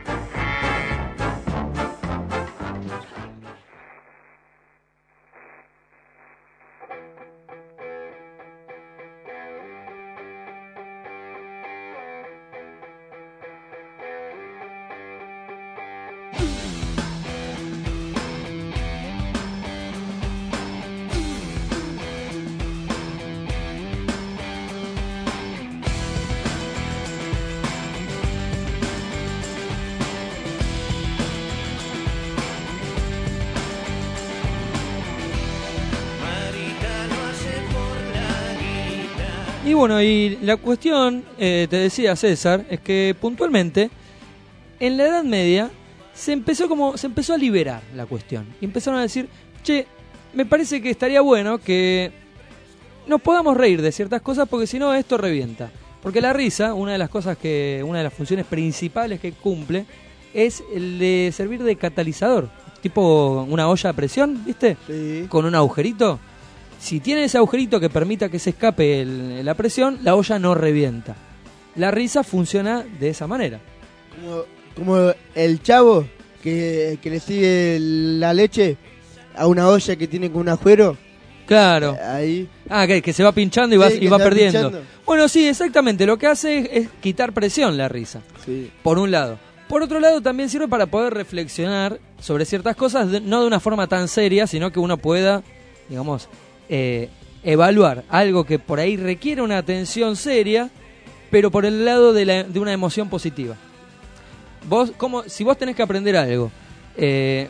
[SPEAKER 5] Y bueno, y la cuestión, eh, te decía César, es que puntualmente, en la Edad Media, se empezó como se empezó a liberar la cuestión. Y empezaron a decir, che, me parece que estaría bueno que nos podamos reír de ciertas cosas, porque si no esto revienta. Porque la risa, una de las cosas que, una de las funciones principales que cumple, es el de servir de catalizador. Tipo una olla a presión, ¿viste?
[SPEAKER 6] Sí. Con
[SPEAKER 5] un agujerito. Si tiene ese agujerito que permita que se escape el, la presión, la olla no revienta. La risa funciona de esa manera.
[SPEAKER 6] Como, como el chavo que, que le sigue la leche a una olla que tiene con un agujero.
[SPEAKER 5] Claro.
[SPEAKER 6] Ahí.
[SPEAKER 5] Ah, que, que se va pinchando y va,
[SPEAKER 6] Sí,
[SPEAKER 5] y va
[SPEAKER 6] se va
[SPEAKER 5] perdiendo.
[SPEAKER 6] pinchando.
[SPEAKER 5] Bueno, sí, exactamente. Lo que hace es, es quitar presión la risa.
[SPEAKER 6] Sí.
[SPEAKER 5] Por un lado. Por otro lado, también sirve para poder reflexionar sobre ciertas cosas, de, no de una forma tan seria, sino que uno pueda, digamos... Eh, evaluar algo que por ahí requiere una atención seria, pero por el lado de, la, de una emoción positiva. Vos, como, si vos tenés que aprender algo, eh,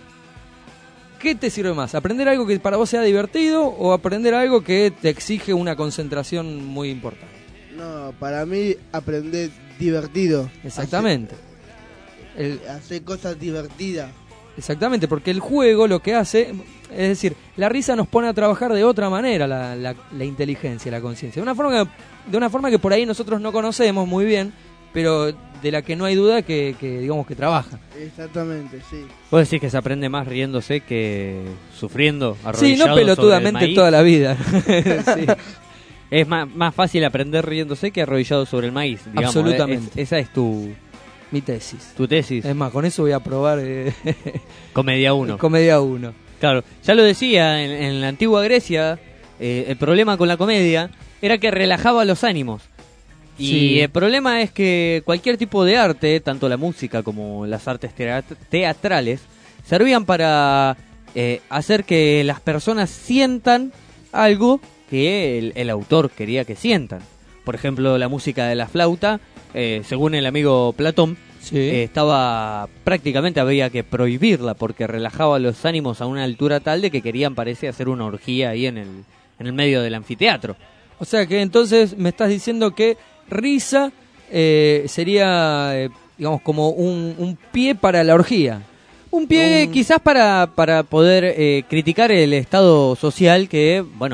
[SPEAKER 5] ¿qué te sirve más? ¿Aprender algo que para vos sea divertido o aprender algo que te exige una concentración muy importante?
[SPEAKER 6] No, para mí aprender divertido.
[SPEAKER 5] Exactamente.
[SPEAKER 6] Hacer,
[SPEAKER 5] El,
[SPEAKER 6] hacer cosas divertidas.
[SPEAKER 5] Exactamente, porque el juego lo que hace, es decir, la risa nos pone a trabajar de otra manera la, la, la inteligencia, la conciencia, de una forma que, de una forma que por ahí nosotros no conocemos muy bien, pero de la que no hay duda que, que digamos que trabaja.
[SPEAKER 6] Exactamente, sí.
[SPEAKER 3] ¿Vos decís que se aprende más riéndose que sufriendo,
[SPEAKER 5] Sí,
[SPEAKER 3] arrodillado
[SPEAKER 5] no pelotudamente
[SPEAKER 3] sobre el maíz?
[SPEAKER 5] toda la vida. Sí.
[SPEAKER 3] Es más, más fácil aprender riéndose que arrodillado sobre el maíz, digamos.
[SPEAKER 5] Absolutamente.
[SPEAKER 3] Es- esa es tu...
[SPEAKER 5] Mi tesis.
[SPEAKER 3] Tu tesis.
[SPEAKER 5] Es más, con eso voy a probar eh,
[SPEAKER 3] Comedia uno.
[SPEAKER 5] Comedia uno.
[SPEAKER 3] Claro, ya lo decía, en, en la antigua Grecia, eh, el problema con la comedia era que relajaba los ánimos. Y
[SPEAKER 5] Sí.
[SPEAKER 3] el problema es que cualquier tipo de arte, tanto la música como las artes teat- teatrales, servían para eh, hacer que las personas sientan algo que el, el autor quería que sientan. Por ejemplo, la música de la flauta, eh, según el amigo Platón,
[SPEAKER 5] Sí.
[SPEAKER 3] eh, estaba prácticamente había que prohibirla porque relajaba los ánimos a una altura tal de que querían, parece, hacer una orgía ahí en el, en el medio del anfiteatro.
[SPEAKER 5] O sea que entonces me estás diciendo que risa eh, sería, eh, digamos, como un, un pie para la orgía.
[SPEAKER 3] Un pie
[SPEAKER 5] Un-
[SPEAKER 3] quizás para, para poder eh, criticar el estado social que, bueno,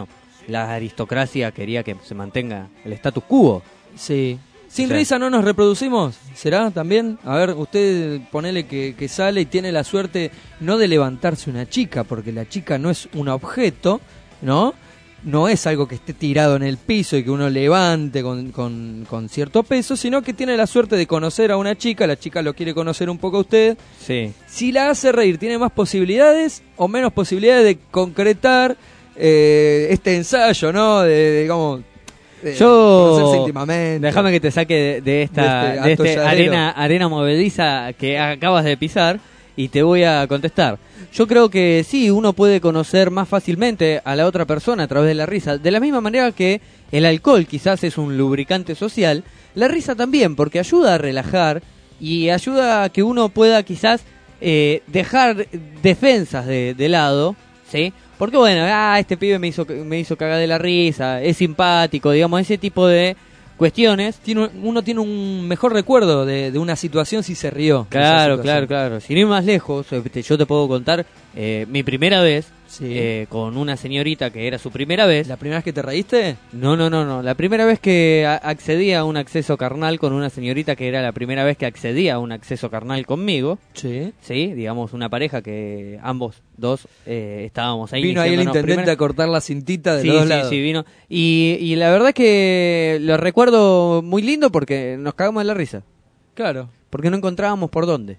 [SPEAKER 3] la aristocracia quería que se mantenga el status quo.
[SPEAKER 5] Sí. ¿Sin
[SPEAKER 3] O sea,
[SPEAKER 5] risa no nos reproducimos? ¿Será también? A ver, usted ponele que, que sale y tiene la suerte no de levantarse una chica, porque la chica no es un objeto, ¿no? No es algo que esté tirado en el piso y que uno levante con, con, con cierto peso, sino que tiene la suerte de conocer a una chica, la chica lo quiere conocer un poco a usted.
[SPEAKER 3] Sí.
[SPEAKER 5] Si la hace reír, ¿tiene más posibilidades o menos posibilidades de concretar eh, este ensayo, ¿no? De, de, digamos... de conocerse
[SPEAKER 3] Yo,
[SPEAKER 5] íntimamente.
[SPEAKER 3] déjame que te saque de, de esta
[SPEAKER 5] De este
[SPEAKER 3] de este
[SPEAKER 5] atolladero.
[SPEAKER 3] arena, arena movediza que acabas de pisar y te voy a contestar. Yo creo que sí, uno puede conocer más fácilmente a la otra persona a través de la risa. De la misma manera que el alcohol quizás es un lubricante social, la risa también, porque ayuda a relajar y ayuda a que uno pueda quizás eh, dejar defensas de, de lado, ¿sí? Porque bueno, ah, este pibe me hizo me hizo cagar de la risa, es simpático, digamos, ese tipo de cuestiones.
[SPEAKER 5] Tiene un- uno tiene un mejor recuerdo de, de una situación si se rió. de esa
[SPEAKER 3] Claro,
[SPEAKER 5] situación.
[SPEAKER 3] claro, claro. Sin ir más lejos, este, yo te puedo contar eh, mi primera vez
[SPEAKER 5] Sí.
[SPEAKER 3] eh, con una señorita que era su primera vez.
[SPEAKER 5] ¿La primera vez que te reíste?
[SPEAKER 3] No, no, no, no. La primera vez que a- accedí a un acceso carnal con una señorita que era la primera vez que accedía a un acceso carnal conmigo.
[SPEAKER 5] Sí.
[SPEAKER 3] Sí, digamos, una pareja que ambos dos eh, estábamos ahí.
[SPEAKER 5] Vino ahí el
[SPEAKER 3] iniciándonos
[SPEAKER 5] intendente
[SPEAKER 3] primero.
[SPEAKER 5] a cortar la cintita de
[SPEAKER 3] Sí,
[SPEAKER 5] los dos
[SPEAKER 3] sí,
[SPEAKER 5] lados.
[SPEAKER 3] sí, vino. Y, y la verdad que lo recuerdo muy lindo porque nos cagamos de la risa.
[SPEAKER 5] Claro.
[SPEAKER 3] Porque no encontrábamos por dónde.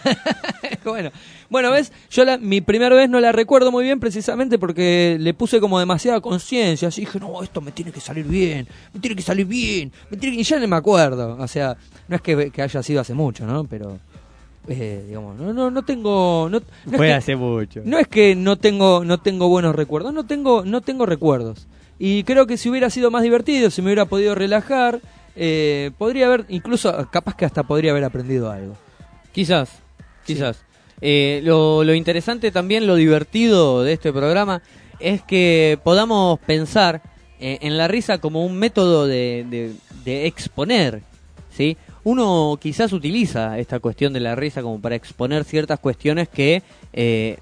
[SPEAKER 5] bueno, bueno, ves, yo la, mi primera vez no la recuerdo muy bien precisamente porque le puse como demasiada conciencia, así dije, no, esto me tiene que salir bien, me tiene que salir bien, me tiene que... y ya no me acuerdo, o sea, no es que, que haya sido hace mucho, ¿no? Pero, eh, digamos, no, no, no tengo... No, no
[SPEAKER 3] Fue
[SPEAKER 5] es que,
[SPEAKER 3] hace mucho.
[SPEAKER 5] No es que no tengo, no tengo buenos recuerdos, no tengo, no tengo recuerdos. Y creo que si hubiera sido más divertido, si me hubiera podido relajar, eh, podría haber, incluso capaz que hasta podría haber aprendido algo.
[SPEAKER 3] Quizás, quizás. Eh, lo, lo interesante también, lo divertido de este programa, es que podamos pensar eh, en la risa como un método de, de, de exponer, ¿sí? Uno quizás utiliza esta cuestión de la risa como para exponer ciertas cuestiones que, eh,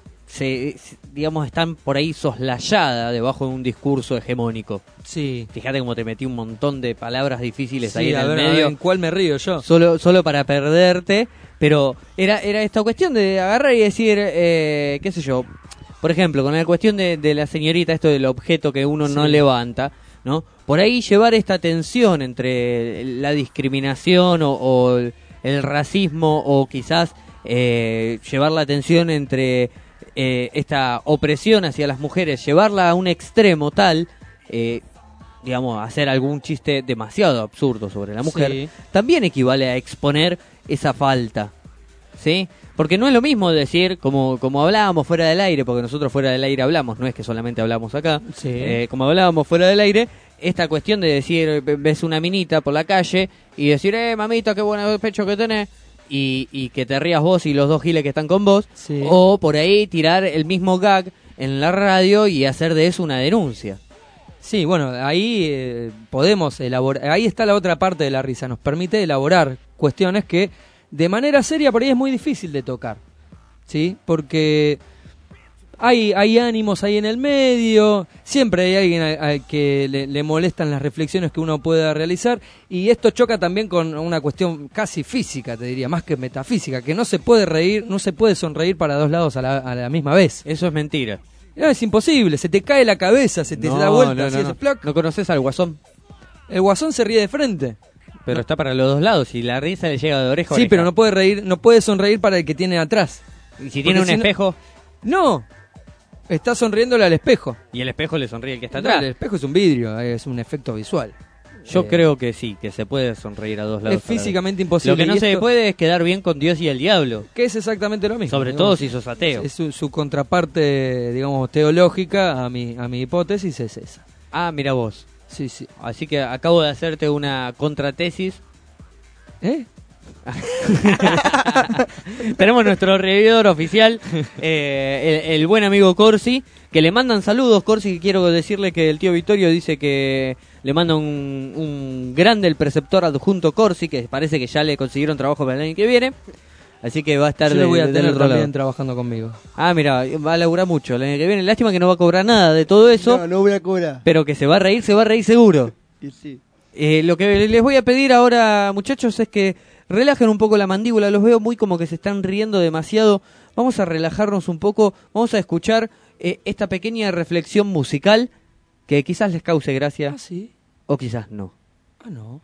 [SPEAKER 3] se, digamos, están por ahí soslayadas debajo de un discurso hegemónico.
[SPEAKER 5] Sí.
[SPEAKER 3] Fíjate cómo te metí un montón de palabras difíciles
[SPEAKER 5] Sí,
[SPEAKER 3] ahí en
[SPEAKER 5] a
[SPEAKER 3] el
[SPEAKER 5] ver, a
[SPEAKER 3] medio.
[SPEAKER 5] ver, ¿en cuál me río yo?
[SPEAKER 3] Solo, solo para perderte, pero era, era esta cuestión de agarrar y decir, eh, qué sé yo, por ejemplo, con la cuestión de, de la señorita, esto del objeto que uno no
[SPEAKER 5] Sí.
[SPEAKER 3] levanta, ¿no? Por ahí llevar esta tensión entre la discriminación o, o el, el racismo o quizás eh, llevar la tensión entre eh, esta opresión hacia las mujeres, llevarla a un extremo tal... Eh, digamos, hacer algún chiste demasiado absurdo sobre la mujer,
[SPEAKER 5] Sí.
[SPEAKER 3] también equivale a exponer esa falta, ¿sí? Porque no es lo mismo decir, como, como hablábamos fuera del aire, porque nosotros fuera del aire hablamos, no es que solamente hablamos acá,
[SPEAKER 5] Sí.
[SPEAKER 3] eh, como hablábamos fuera del aire, esta cuestión de decir, ve- ves una minita por la calle y decir, eh, mamita, qué buen pecho que tenés, y, y que te rías vos y los dos giles que están con vos,
[SPEAKER 5] Sí.
[SPEAKER 3] o por ahí tirar el mismo gag en la radio y hacer de eso una denuncia.
[SPEAKER 5] Sí, bueno, ahí eh, podemos elaborar, ahí está la otra parte de la risa, nos permite elaborar cuestiones que de manera seria por ahí es muy difícil de tocar, ¿sí? Porque hay, hay ánimos ahí en el medio, siempre hay alguien al, al que le, le molestan las reflexiones que uno pueda realizar, y esto choca también con una cuestión casi física, te diría, más que metafísica, que no se puede reír, no se puede sonreír para dos lados a la, a la misma vez.
[SPEAKER 3] Eso es mentira.
[SPEAKER 5] No, es imposible, se te cae la cabeza, se te
[SPEAKER 3] No,
[SPEAKER 5] da vuelta,
[SPEAKER 3] no,
[SPEAKER 5] así,
[SPEAKER 3] no,
[SPEAKER 5] ese
[SPEAKER 3] no.
[SPEAKER 5] ploc.
[SPEAKER 3] ¿No conoces al Guasón?
[SPEAKER 5] El Guasón se ríe de frente.
[SPEAKER 3] Pero está para los dos lados y la risa le llega de oreja a
[SPEAKER 5] Sí,
[SPEAKER 3] oreja.
[SPEAKER 5] pero no puede reír, no puede sonreír para el que tiene atrás.
[SPEAKER 3] ¿Y si tiene un
[SPEAKER 5] Porque si no-
[SPEAKER 3] espejo?
[SPEAKER 5] No, está sonriéndole al espejo.
[SPEAKER 3] Y el espejo le sonríe el que está
[SPEAKER 5] No,
[SPEAKER 3] atrás.
[SPEAKER 5] el espejo es un vidrio, es un efecto visual.
[SPEAKER 3] Yo
[SPEAKER 5] Eh,
[SPEAKER 3] creo que sí, que se puede sonreír a dos lados.
[SPEAKER 5] Es
[SPEAKER 3] a la vez.
[SPEAKER 5] físicamente imposible.
[SPEAKER 3] Lo que no
[SPEAKER 5] y
[SPEAKER 3] se
[SPEAKER 5] esto-
[SPEAKER 3] puede es quedar bien con Dios y el diablo.
[SPEAKER 5] Que es exactamente lo mismo.
[SPEAKER 3] Sobre
[SPEAKER 5] digamos.
[SPEAKER 3] todo si sos ateo.
[SPEAKER 5] Es su, su contraparte, digamos, teológica a mi, a mi hipótesis es esa.
[SPEAKER 3] Ah, mira vos.
[SPEAKER 5] Sí, sí.
[SPEAKER 3] Así que acabo de hacerte una contratesis.
[SPEAKER 5] ¿Eh?
[SPEAKER 3] Tenemos nuestro revidor oficial, eh, el, el buen amigo Corsi, que le mandan saludos. Corsi, quiero decirle que el tío Vittorio dice que le manda un, un grande el preceptor adjunto Corsi, que parece que ya le consiguieron trabajo para el año que viene. Así que va a estar
[SPEAKER 5] Yo
[SPEAKER 3] de,
[SPEAKER 5] lo voy a
[SPEAKER 3] del
[SPEAKER 5] tener
[SPEAKER 3] otro
[SPEAKER 5] también
[SPEAKER 3] lado.
[SPEAKER 5] trabajando conmigo.
[SPEAKER 3] Ah, mira, va a laburar mucho el año que viene. Lástima que no va a cobrar nada de todo eso.
[SPEAKER 6] No, no voy a cobrar.
[SPEAKER 3] Pero que se va a reír, se va a reír seguro.
[SPEAKER 6] Y sí.
[SPEAKER 3] Eh, lo que les voy a pedir ahora, muchachos, es que relajen un poco la mandíbula. Los veo muy como que se están riendo demasiado. Vamos a relajarnos un poco. Vamos a escuchar eh, esta pequeña reflexión musical que quizás les cause gracia.
[SPEAKER 5] Ah, sí.
[SPEAKER 3] O quizás no.
[SPEAKER 5] Ah, no.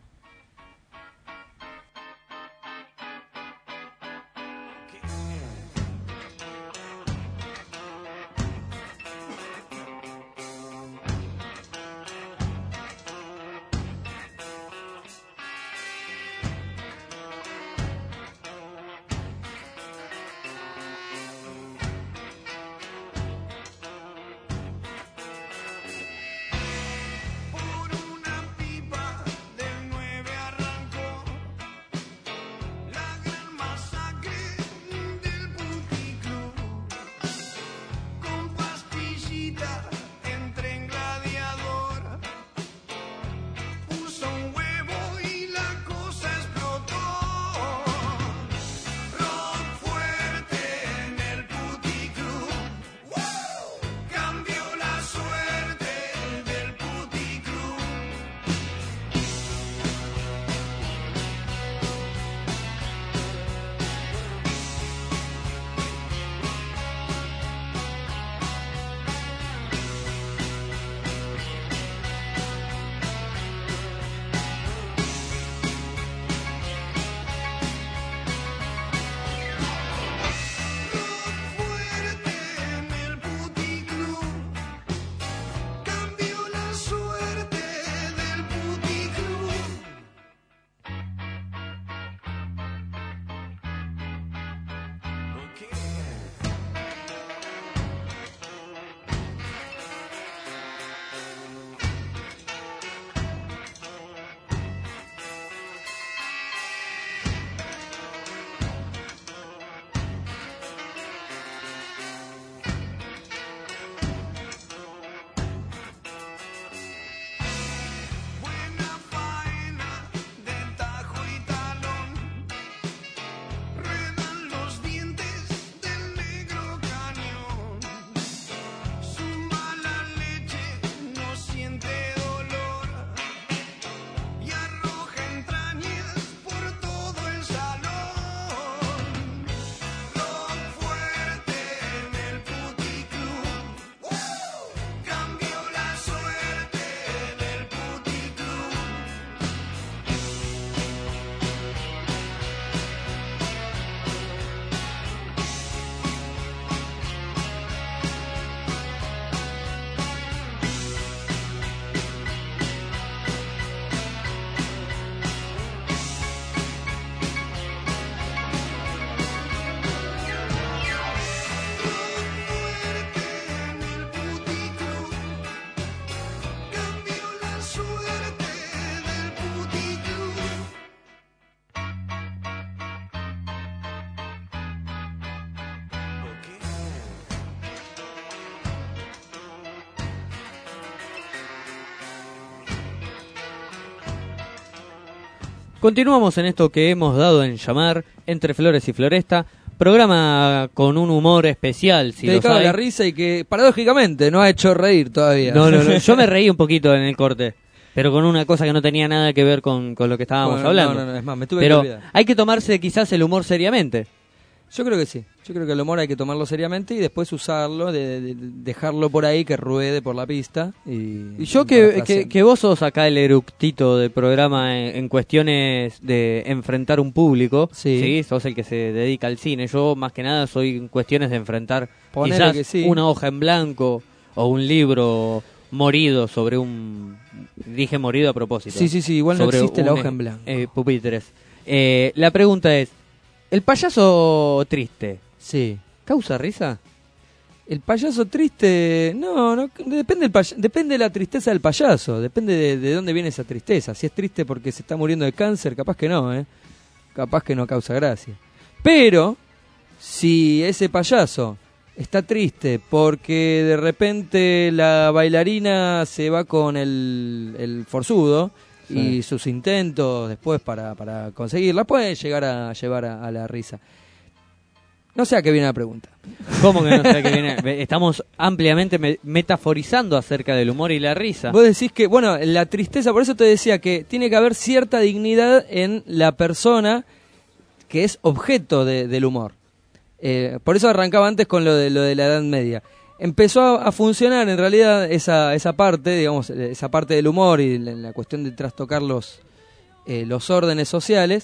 [SPEAKER 3] Continuamos en esto que hemos dado en llamar Entre Flores y Floresta, programa con un humor especial, si
[SPEAKER 5] dedicado
[SPEAKER 3] los hay.
[SPEAKER 5] a la risa y que paradójicamente no ha hecho reír todavía.
[SPEAKER 3] No, no, no, yo me reí un poquito en el corte, pero con una cosa que no tenía nada que ver con, con lo que estábamos
[SPEAKER 5] Bueno,
[SPEAKER 3] hablando.
[SPEAKER 5] No, no, no, es más, me tuve
[SPEAKER 3] pero
[SPEAKER 5] que olvidar.
[SPEAKER 3] hay que tomarse quizás el humor seriamente.
[SPEAKER 5] Yo creo que sí. Yo creo que el humor hay que tomarlo seriamente y después usarlo, de, de- de dejarlo por ahí que ruede por la pista. Y,
[SPEAKER 3] Y yo que, que, que vos sos acá el eructito del programa en, en cuestiones de enfrentar un público,
[SPEAKER 5] Sí.
[SPEAKER 3] sos el que se dedica al cine. Yo más que nada soy en cuestiones de enfrentar
[SPEAKER 5] Ponele
[SPEAKER 3] quizás
[SPEAKER 5] que sí.
[SPEAKER 3] una hoja en blanco o un libro morido sobre un... Dije morido a propósito.
[SPEAKER 5] Sí, sí, sí, igual no
[SPEAKER 3] Sobre
[SPEAKER 5] existe la
[SPEAKER 3] un,
[SPEAKER 5] hoja en
[SPEAKER 3] eh,
[SPEAKER 5] blanco.
[SPEAKER 3] eh, pupitres. Eh, la pregunta es, ¿el payaso triste
[SPEAKER 5] Sí.
[SPEAKER 3] causa risa?
[SPEAKER 5] El payaso triste, no, no depende, el pay- depende de la tristeza del payaso, depende de, de dónde viene esa tristeza. Si es triste porque se está muriendo de cáncer, capaz que no, ¿eh? Capaz que no causa gracia. Pero, si ese payaso está triste porque de repente la bailarina se va con el, el forzudo y
[SPEAKER 3] Sí.
[SPEAKER 5] sus intentos después para, para conseguirla pueden llegar a llevar a, a la risa. No sé a qué viene la pregunta.
[SPEAKER 3] ¿Cómo que no sé a qué viene? Estamos ampliamente me- metaforizando acerca del humor y la risa.
[SPEAKER 5] Vos decís que, bueno, la tristeza, por eso te decía que tiene que haber cierta dignidad en la persona que es objeto de- del humor. Eh, por eso arrancaba antes con lo de, lo de la Edad Media. Empezó a, a funcionar en realidad esa, esa parte, digamos, esa parte del humor y la, la cuestión de trastocar los, eh, los órdenes sociales,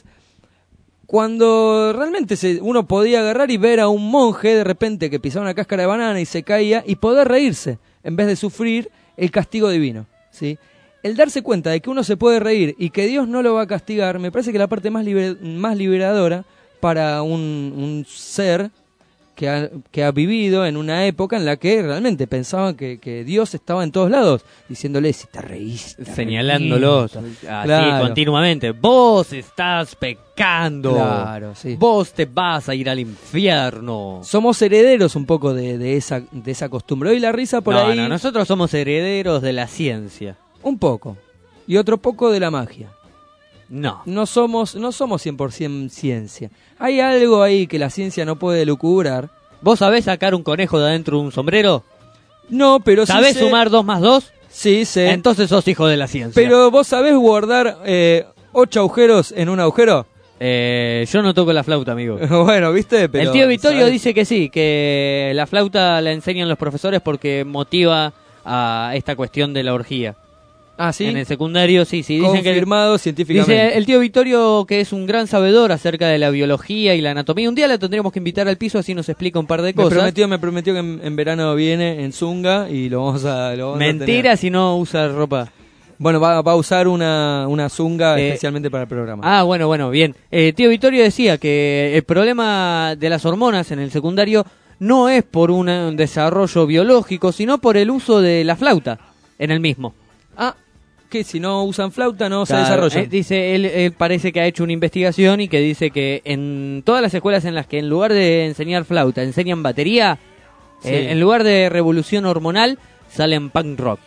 [SPEAKER 5] cuando realmente se, uno podía agarrar y ver a un monje de repente que pisaba una cáscara de banana y se caía y poder reírse en vez de sufrir el castigo divino, ¿sí? El darse cuenta de que uno se puede reír y que Dios no lo va a castigar, me parece que la parte más, liber, más liberadora para un, un ser que ha, que ha vivido en una época en la que realmente pensaban que, que Dios estaba en todos lados, diciéndole si te reís, te
[SPEAKER 3] señalándolos
[SPEAKER 5] reís.
[SPEAKER 3] así
[SPEAKER 5] Claro.
[SPEAKER 3] continuamente. Vos estás pecando.
[SPEAKER 5] Claro, sí.
[SPEAKER 3] Vos te vas a ir al infierno.
[SPEAKER 5] Somos herederos un poco de, de esa de esa costumbre. Hoy la risa por
[SPEAKER 3] no,
[SPEAKER 5] ahí...
[SPEAKER 3] no, nosotros somos herederos de la ciencia.
[SPEAKER 5] Un poco. Y otro poco de la magia.
[SPEAKER 3] No.
[SPEAKER 5] No somos, no somos cien por ciento ciencia. Hay algo ahí que la ciencia no puede lucubrar.
[SPEAKER 3] ¿Vos sabés sacar un conejo de adentro de un sombrero?
[SPEAKER 5] No, pero sí
[SPEAKER 3] ¿Sabés
[SPEAKER 5] sé-
[SPEAKER 3] sumar dos más dos?
[SPEAKER 5] Sí, sé.
[SPEAKER 3] Entonces sos hijo de la ciencia.
[SPEAKER 5] Pero ¿vos sabés guardar eh, ocho agujeros en un agujero?
[SPEAKER 3] Eh, yo no toco la flauta, amigo.
[SPEAKER 5] Bueno, ¿viste? Pero,
[SPEAKER 3] el tío Vittorio
[SPEAKER 5] ¿sabés?
[SPEAKER 3] dice que sí, que la flauta la enseñan los profesores porque motiva a esta cuestión de la orgía.
[SPEAKER 5] Ah, ¿sí?
[SPEAKER 3] En el secundario, sí, sí. Dicen que,
[SPEAKER 5] Confirmado científicamente.
[SPEAKER 3] dice el tío Vittorio que es un gran sabedor acerca de la biología y la anatomía. Un día la tendríamos que invitar al piso, así nos explica un par de
[SPEAKER 5] Me
[SPEAKER 3] cosas.
[SPEAKER 5] prometió, me prometió que en, en verano viene en Zunga y lo vamos a... Lo vamos a
[SPEAKER 3] Mentira
[SPEAKER 5] tener.
[SPEAKER 3] si no usa ropa.
[SPEAKER 5] Bueno, va, va a usar una, una Zunga
[SPEAKER 3] Eh,
[SPEAKER 5] especialmente para el programa.
[SPEAKER 3] Ah, bueno, bueno, bien. Eh, tío Vittorio decía que el problema de las hormonas en el secundario no es por un, un desarrollo biológico, sino por el uso de la flauta en el mismo.
[SPEAKER 5] Ah, que si no usan flauta no
[SPEAKER 3] Claro,
[SPEAKER 5] se desarrollan.
[SPEAKER 3] eh, dice, él, él parece que ha hecho una investigación y que dice que en todas las escuelas en las que en lugar de enseñar flauta enseñan batería,
[SPEAKER 5] Sí.
[SPEAKER 3] eh, en lugar de revolución hormonal salen punk rock.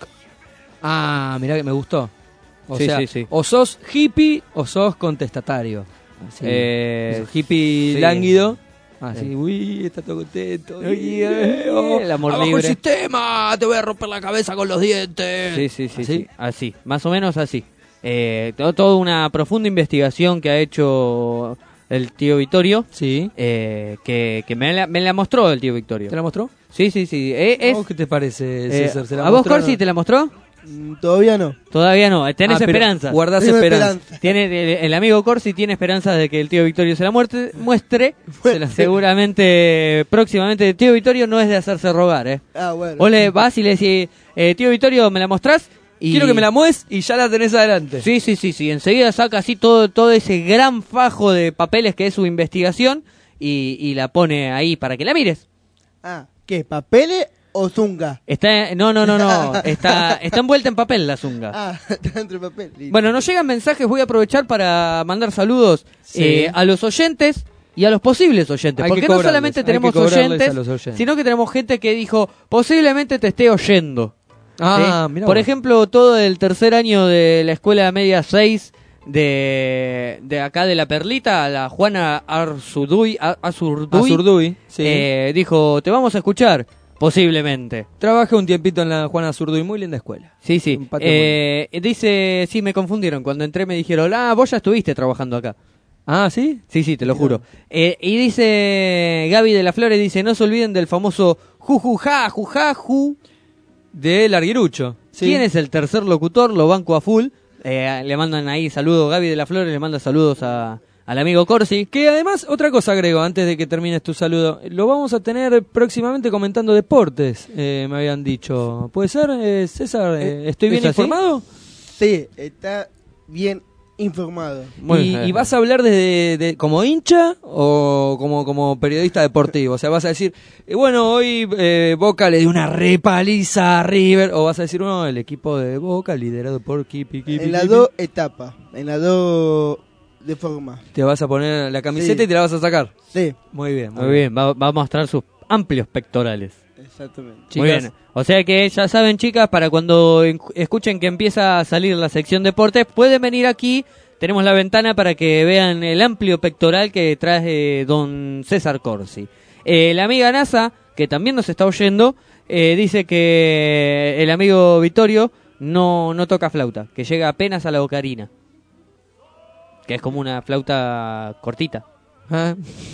[SPEAKER 5] Ah, mirá que me gustó. O
[SPEAKER 3] Sí,
[SPEAKER 5] sea,
[SPEAKER 3] sí, sí.
[SPEAKER 5] o sos hippie o sos contestatario. Así,
[SPEAKER 3] Eh,
[SPEAKER 5] sos hippie
[SPEAKER 3] sí.
[SPEAKER 5] lánguido. Así,
[SPEAKER 3] Sí.
[SPEAKER 5] uy, está todo contento.
[SPEAKER 3] Uy,
[SPEAKER 5] eh,
[SPEAKER 3] eh,
[SPEAKER 5] oh,
[SPEAKER 3] el amor
[SPEAKER 5] abajo
[SPEAKER 3] libre.
[SPEAKER 5] el sistema, te voy a romper la cabeza con los dientes.
[SPEAKER 3] Sí, sí, sí,
[SPEAKER 5] ¿Así?
[SPEAKER 3] sí, así, más o menos así. Eh, to- toda una profunda investigación que ha hecho el tío Vittorio,
[SPEAKER 5] Sí.
[SPEAKER 3] eh, que, que me, la, me la mostró el tío Vittorio.
[SPEAKER 5] ¿Te la mostró?
[SPEAKER 3] Sí, sí, sí. Eh, es,
[SPEAKER 5] ¿Vos ¿Qué te parece,
[SPEAKER 3] eh,
[SPEAKER 5] César? ¿Se la
[SPEAKER 3] ¿A vos,
[SPEAKER 5] mostraron?
[SPEAKER 3] Corsi, te la mostró?
[SPEAKER 6] Mm, Todavía no.
[SPEAKER 3] Todavía no, tenés
[SPEAKER 5] Ah, pero
[SPEAKER 3] esperanza.
[SPEAKER 5] Guardás
[SPEAKER 6] Tengo
[SPEAKER 5] esperanza.
[SPEAKER 6] esperanza.
[SPEAKER 3] Tiene, el, el amigo Corsi tiene esperanza de que el tío Vittorio se la muerte, muestre.
[SPEAKER 5] Se la-
[SPEAKER 3] Seguramente, próximamente, el tío Vittorio no es de hacerse rogar, ¿eh?
[SPEAKER 6] Ah, bueno.
[SPEAKER 3] Vos le vas y le decís, eh, tío Vittorio, ¿me la mostrás? Y...
[SPEAKER 5] Quiero que me la mues y ya la tenés adelante.
[SPEAKER 3] Sí, sí, sí, sí. Enseguida saca así todo, todo ese gran fajo de papeles que es su investigación y, y la pone ahí para que la mires.
[SPEAKER 6] Ah, ¿qué? ¿Papeles o zunga?
[SPEAKER 3] Está, no, no, no, no. Está, está envuelta en papel la zunga.
[SPEAKER 6] Ah, está dentro de papel. Listo.
[SPEAKER 3] Bueno, nos llegan mensajes. Voy a aprovechar para mandar saludos
[SPEAKER 5] Sí.
[SPEAKER 3] eh, a los oyentes y a los posibles oyentes.
[SPEAKER 5] Hay
[SPEAKER 3] porque
[SPEAKER 5] que
[SPEAKER 3] no
[SPEAKER 5] cobrarles,
[SPEAKER 3] solamente
[SPEAKER 5] hay que
[SPEAKER 3] tenemos
[SPEAKER 5] cobrarles
[SPEAKER 3] oyentes,
[SPEAKER 5] a los oyentes.
[SPEAKER 3] sino que tenemos gente que dijo, posiblemente te esté oyendo.
[SPEAKER 5] Ah,
[SPEAKER 3] ¿sí?
[SPEAKER 5] mirá
[SPEAKER 3] Por
[SPEAKER 5] vos.
[SPEAKER 3] ejemplo, todo el tercer año de la escuela media seis de, de acá de La Perlita, la Juana Arzuduy, Ar- Azurduy,
[SPEAKER 5] Azurduy, sí.
[SPEAKER 3] eh, dijo, te vamos a escuchar, posiblemente.
[SPEAKER 5] Trabajé un tiempito en la Juana Azurduy, muy linda escuela.
[SPEAKER 3] Sí, sí.
[SPEAKER 5] Un patio
[SPEAKER 3] Eh, dice, sí, me confundieron. Cuando entré me dijeron, ah, vos ya estuviste trabajando acá.
[SPEAKER 5] Ah, ¿sí?
[SPEAKER 3] Sí, sí, te lo juro. Eh, y dice Gaby de la Flores, dice, no se olviden del famoso jujuja, jujaju.
[SPEAKER 5] De Larguirucho. Sí.
[SPEAKER 3] ¿Quién es el tercer locutor? Lo banco a full. Eh, le mandan ahí saludos, Gaby de la Flores le manda saludos a, al amigo Corsi.
[SPEAKER 5] Que además, otra cosa agrego, antes de que termines tu saludo, lo vamos a tener próximamente comentando deportes, eh, me habían dicho. ¿Puede ser, eh, César? Eh, ¿Estoy bien
[SPEAKER 3] ¿es así?
[SPEAKER 5] informado?
[SPEAKER 6] Sí, está bien informado.
[SPEAKER 3] Muy
[SPEAKER 5] y,
[SPEAKER 3] bien.
[SPEAKER 5] y vas a hablar desde de, como hincha o como, como periodista deportivo? O sea, vas a decir, eh, bueno, hoy eh, Boca le dio una repaliza a River, o vas a decir, no, el equipo de Boca liderado por Kipi, Kipi,
[SPEAKER 6] En las
[SPEAKER 5] Kipi.
[SPEAKER 6] dos etapas, en las dos de forma.
[SPEAKER 5] Te vas a poner la camiseta
[SPEAKER 6] Sí.
[SPEAKER 5] y te la vas a sacar.
[SPEAKER 6] Sí,
[SPEAKER 5] Muy bien, muy,
[SPEAKER 3] Muy bien, va, va a mostrar sus amplios pectorales.
[SPEAKER 6] exactamente.
[SPEAKER 3] Muy
[SPEAKER 5] Chicas.
[SPEAKER 3] bien. O sea que ya saben, chicas, para cuando en- escuchen que empieza a salir la sección deportes, pueden venir aquí. Tenemos la ventana para que vean el amplio pectoral que trae don César Corsi. Eh, la amiga NASA, que también nos está oyendo, eh, dice que el amigo Vittorio no, no toca flauta, que llega apenas a la ocarina, que es como una flauta cortita.
[SPEAKER 5] Ah.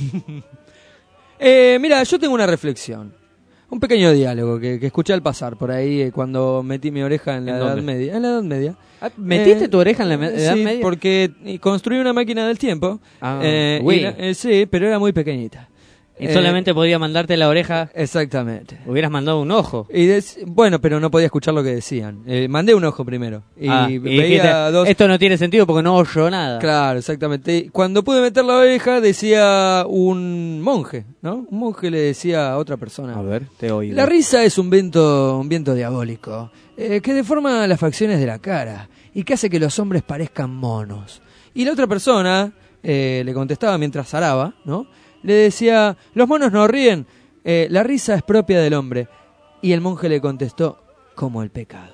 [SPEAKER 5] eh, mira, yo tengo una reflexión. Un pequeño diálogo que, que escuché al pasar por ahí eh, cuando metí mi oreja en la
[SPEAKER 3] ¿En
[SPEAKER 5] Edad
[SPEAKER 3] dónde?
[SPEAKER 5] Media. En la Edad Media.
[SPEAKER 3] Ah, ¿metiste
[SPEAKER 5] Eh,
[SPEAKER 3] tu oreja en la me- Edad
[SPEAKER 5] sí,
[SPEAKER 3] Media?
[SPEAKER 5] porque eh, construí una máquina del tiempo.
[SPEAKER 3] Ah,
[SPEAKER 5] eh,
[SPEAKER 3] uy.
[SPEAKER 5] y la- eh, sí, pero era muy pequeñita.
[SPEAKER 3] Y
[SPEAKER 5] Eh,
[SPEAKER 3] solamente podía mandarte la oreja.
[SPEAKER 5] Exactamente.
[SPEAKER 3] Hubieras mandado un ojo.
[SPEAKER 5] Y des- bueno, pero no podía escuchar lo que decían. Eh, mandé un ojo primero. Y
[SPEAKER 3] Ah, y
[SPEAKER 5] veía
[SPEAKER 3] dijiste,
[SPEAKER 5] dos...
[SPEAKER 3] esto no tiene sentido porque no oyó nada.
[SPEAKER 5] Claro, exactamente. Cuando pude meter la oreja decía un monje, ¿no? Un monje le decía a otra persona.
[SPEAKER 3] A ver, te oigo.
[SPEAKER 5] La risa es un viento, un viento diabólico eh, que deforma las facciones de la cara y que hace que los hombres parezcan monos. Y la otra persona eh, le contestaba mientras zaraba, ¿no? Le decía, los monos no ríen, eh, la risa es propia del hombre. Y el monje le contestó, como el pecado.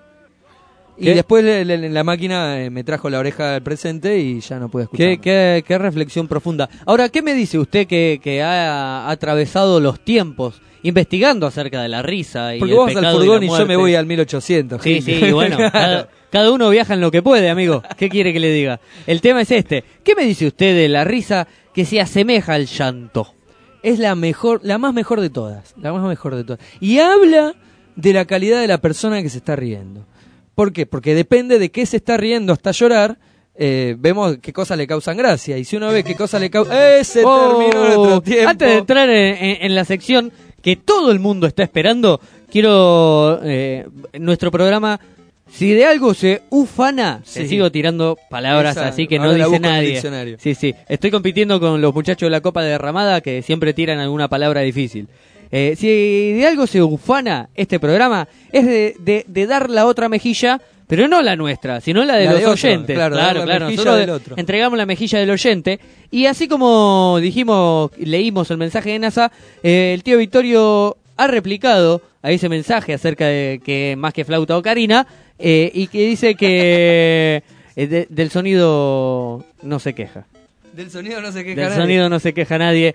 [SPEAKER 5] Y
[SPEAKER 3] ¿Qué?
[SPEAKER 5] después le- le- la máquina eh, me trajo la oreja al presente y ya no pude escuchar.
[SPEAKER 3] Qué, qué, qué reflexión profunda. Ahora, ¿qué me dice usted que, que ha atravesado los tiempos investigando acerca de la risa y
[SPEAKER 5] Porque
[SPEAKER 3] el
[SPEAKER 5] vos vas al
[SPEAKER 3] pecado
[SPEAKER 5] furgón
[SPEAKER 3] y,
[SPEAKER 5] y
[SPEAKER 3] la
[SPEAKER 5] yo me
[SPEAKER 3] muerte?
[SPEAKER 5] voy al mil ochocientos.
[SPEAKER 3] Sí,
[SPEAKER 5] Gil.
[SPEAKER 3] sí, bueno, cada, cada uno viaja en lo que puede, amigo. ¿Qué quiere que le diga? El tema es este. ¿Qué me dice usted de la risa que se asemeja al llanto?
[SPEAKER 5] Es la mejor, la más mejor de todas, la más mejor de todas. Y habla de la calidad de la persona que se está riendo. ¿Por qué? Porque depende de qué se está riendo hasta llorar, eh, vemos qué cosas le causan gracia. Y si uno ve qué cosas le causan... ¡Eh, se
[SPEAKER 3] Oh,
[SPEAKER 5] terminó nuestro tiempo!
[SPEAKER 3] Antes de entrar en, en- en la sección que todo el mundo está esperando, quiero eh, nuestro programa, si de algo se ufana,
[SPEAKER 5] Sí.
[SPEAKER 3] te sigo tirando palabras
[SPEAKER 5] Esa,
[SPEAKER 3] así que no
[SPEAKER 5] ahora la
[SPEAKER 3] dice
[SPEAKER 5] busco en el
[SPEAKER 3] nadie.
[SPEAKER 5] diccionario.
[SPEAKER 3] Sí, sí. Estoy compitiendo con los muchachos de la Copa Derramada que siempre tiran alguna palabra difícil. Eh, si de algo se ufana este programa, es de, de, de dar la otra mejilla, pero no la nuestra, sino la de
[SPEAKER 5] La
[SPEAKER 3] los
[SPEAKER 5] de otro,
[SPEAKER 3] oyentes.
[SPEAKER 5] claro, dar la mejilla
[SPEAKER 3] Nosotros
[SPEAKER 5] del
[SPEAKER 3] de-
[SPEAKER 5] otro.
[SPEAKER 3] entregamos la mejilla del oyente. Y así como dijimos, leímos el mensaje de NASA, eh, el tío Vittorio ha replicado a ese mensaje acerca de que más que flauta o carina, eh, y que dice que eh, de- del sonido no se queja.
[SPEAKER 5] Del sonido no se queja
[SPEAKER 3] Del
[SPEAKER 5] nadie.
[SPEAKER 3] sonido no se queja nadie.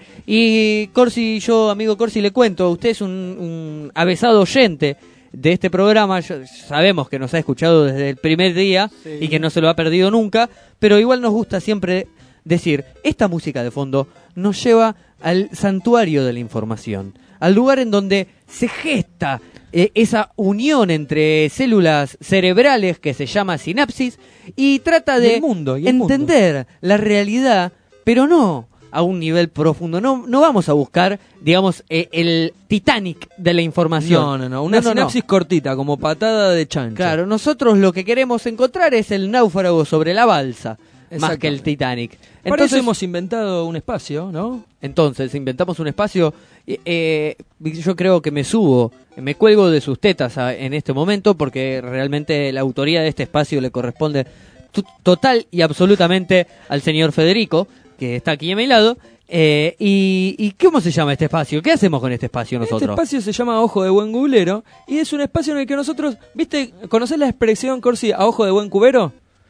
[SPEAKER 3] Y Corsi, yo, amigo Corsi, le cuento, usted es un, un avesado oyente de este programa. Yo- sabemos que nos ha escuchado desde el primer día
[SPEAKER 5] Sí.
[SPEAKER 3] y que no se lo ha perdido nunca, pero igual nos gusta siempre decir, esta música de fondo nos lleva al santuario de la información, al lugar en donde se gesta eh, esa unión entre células cerebrales que se llama sinapsis y trata
[SPEAKER 5] Y
[SPEAKER 3] de
[SPEAKER 5] el mundo, y el mundo.
[SPEAKER 3] entender la realidad, pero no a un nivel profundo. No, no vamos a buscar, digamos, eh, el Titanic de la información.
[SPEAKER 5] No, no, no. Una sinapsis cortita, como patada de chancho.
[SPEAKER 3] Claro, nosotros lo que queremos encontrar es el náufrago sobre la balsa, más que el
[SPEAKER 5] Exactamente.
[SPEAKER 3] Titanic.
[SPEAKER 5] Para
[SPEAKER 3] Entonces,
[SPEAKER 5] eso hemos inventado un espacio, ¿no?
[SPEAKER 3] entonces inventamos un espacio. eh, eh, yo creo que me subo, me cuelgo de sus tetas a- en este momento, porque realmente la autoría de este espacio le corresponde tu- total y absolutamente al señor Federico, que está aquí a mi lado. Eh, y, ¿Y cómo se llama este espacio? ¿Qué hacemos con este espacio nosotros?
[SPEAKER 5] Este espacio se llama Ojo de Buen Googlero y es un espacio en el que nosotros, ¿viste? ¿Conocés la expresión, Corsi, a ojo de buen cubero?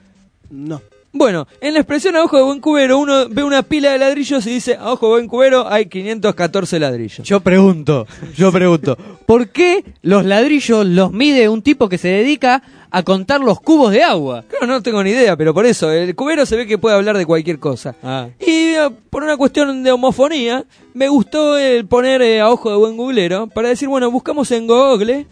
[SPEAKER 6] No.
[SPEAKER 5] Bueno, en la expresión a ojo de buen cubero uno ve una pila de ladrillos y dice, a ojo de buen cubero hay quinientos catorce ladrillos.
[SPEAKER 3] Yo pregunto, yo pregunto, ¿por qué los ladrillos los mide un tipo que se dedica a contar los cubos de agua?
[SPEAKER 5] Claro, no tengo ni idea, pero por eso, el cubero se ve que puede hablar de cualquier cosa.
[SPEAKER 3] Ah.
[SPEAKER 5] Y eh, por una cuestión de homofonía, me gustó el poner eh, a ojo de buen googlero para decir, bueno, buscamos en Google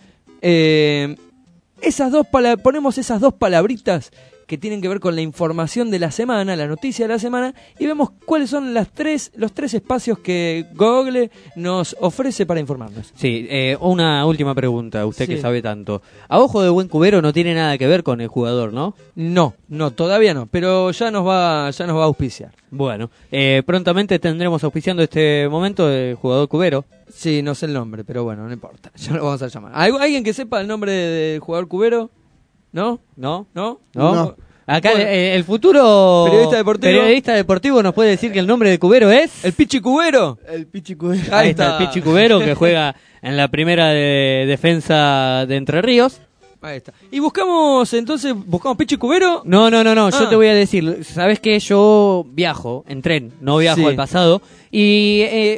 [SPEAKER 5] eh, esas dos pala- ponemos esas dos palabritas que tienen que ver con la información de la semana, la noticia de la semana, y vemos cuáles son las tres, los tres espacios que Google nos ofrece para informarnos.
[SPEAKER 3] Sí, eh, una última pregunta, usted
[SPEAKER 5] Sí.
[SPEAKER 3] que sabe tanto. A ojo de buen cubero no tiene nada que ver con el jugador, ¿no?
[SPEAKER 5] No, no, todavía no, pero ya nos va, ya nos va a auspiciar.
[SPEAKER 3] Bueno, eh, prontamente tendremos auspiciando este momento el jugador cubero.
[SPEAKER 5] Sí, no sé el nombre, pero bueno, no importa, ya lo vamos a llamar. ¿Algu- ¿Alguien que sepa el nombre del jugador cubero? ¿No?
[SPEAKER 3] ¿No?
[SPEAKER 5] ¿No?
[SPEAKER 3] ¿No?
[SPEAKER 6] No.
[SPEAKER 3] Acá
[SPEAKER 5] Bueno.
[SPEAKER 3] eh, el futuro
[SPEAKER 5] Periodista deportivo.
[SPEAKER 3] periodista deportivo nos puede decir que el nombre de cubero es...
[SPEAKER 5] ¿El Pichi Cubero?
[SPEAKER 6] El pichicu.
[SPEAKER 3] Ahí está, el Pichi Cubero, que juega en la primera de defensa de Entre Ríos.
[SPEAKER 5] Ahí está. Y buscamos, entonces, buscamos Pichi Cubero.
[SPEAKER 3] No, no, no, no, yo
[SPEAKER 5] Ah.
[SPEAKER 3] te voy a decir, ¿sabes qué? Yo viajo en tren, no viajo
[SPEAKER 5] Sí.
[SPEAKER 3] al pasado, y eh,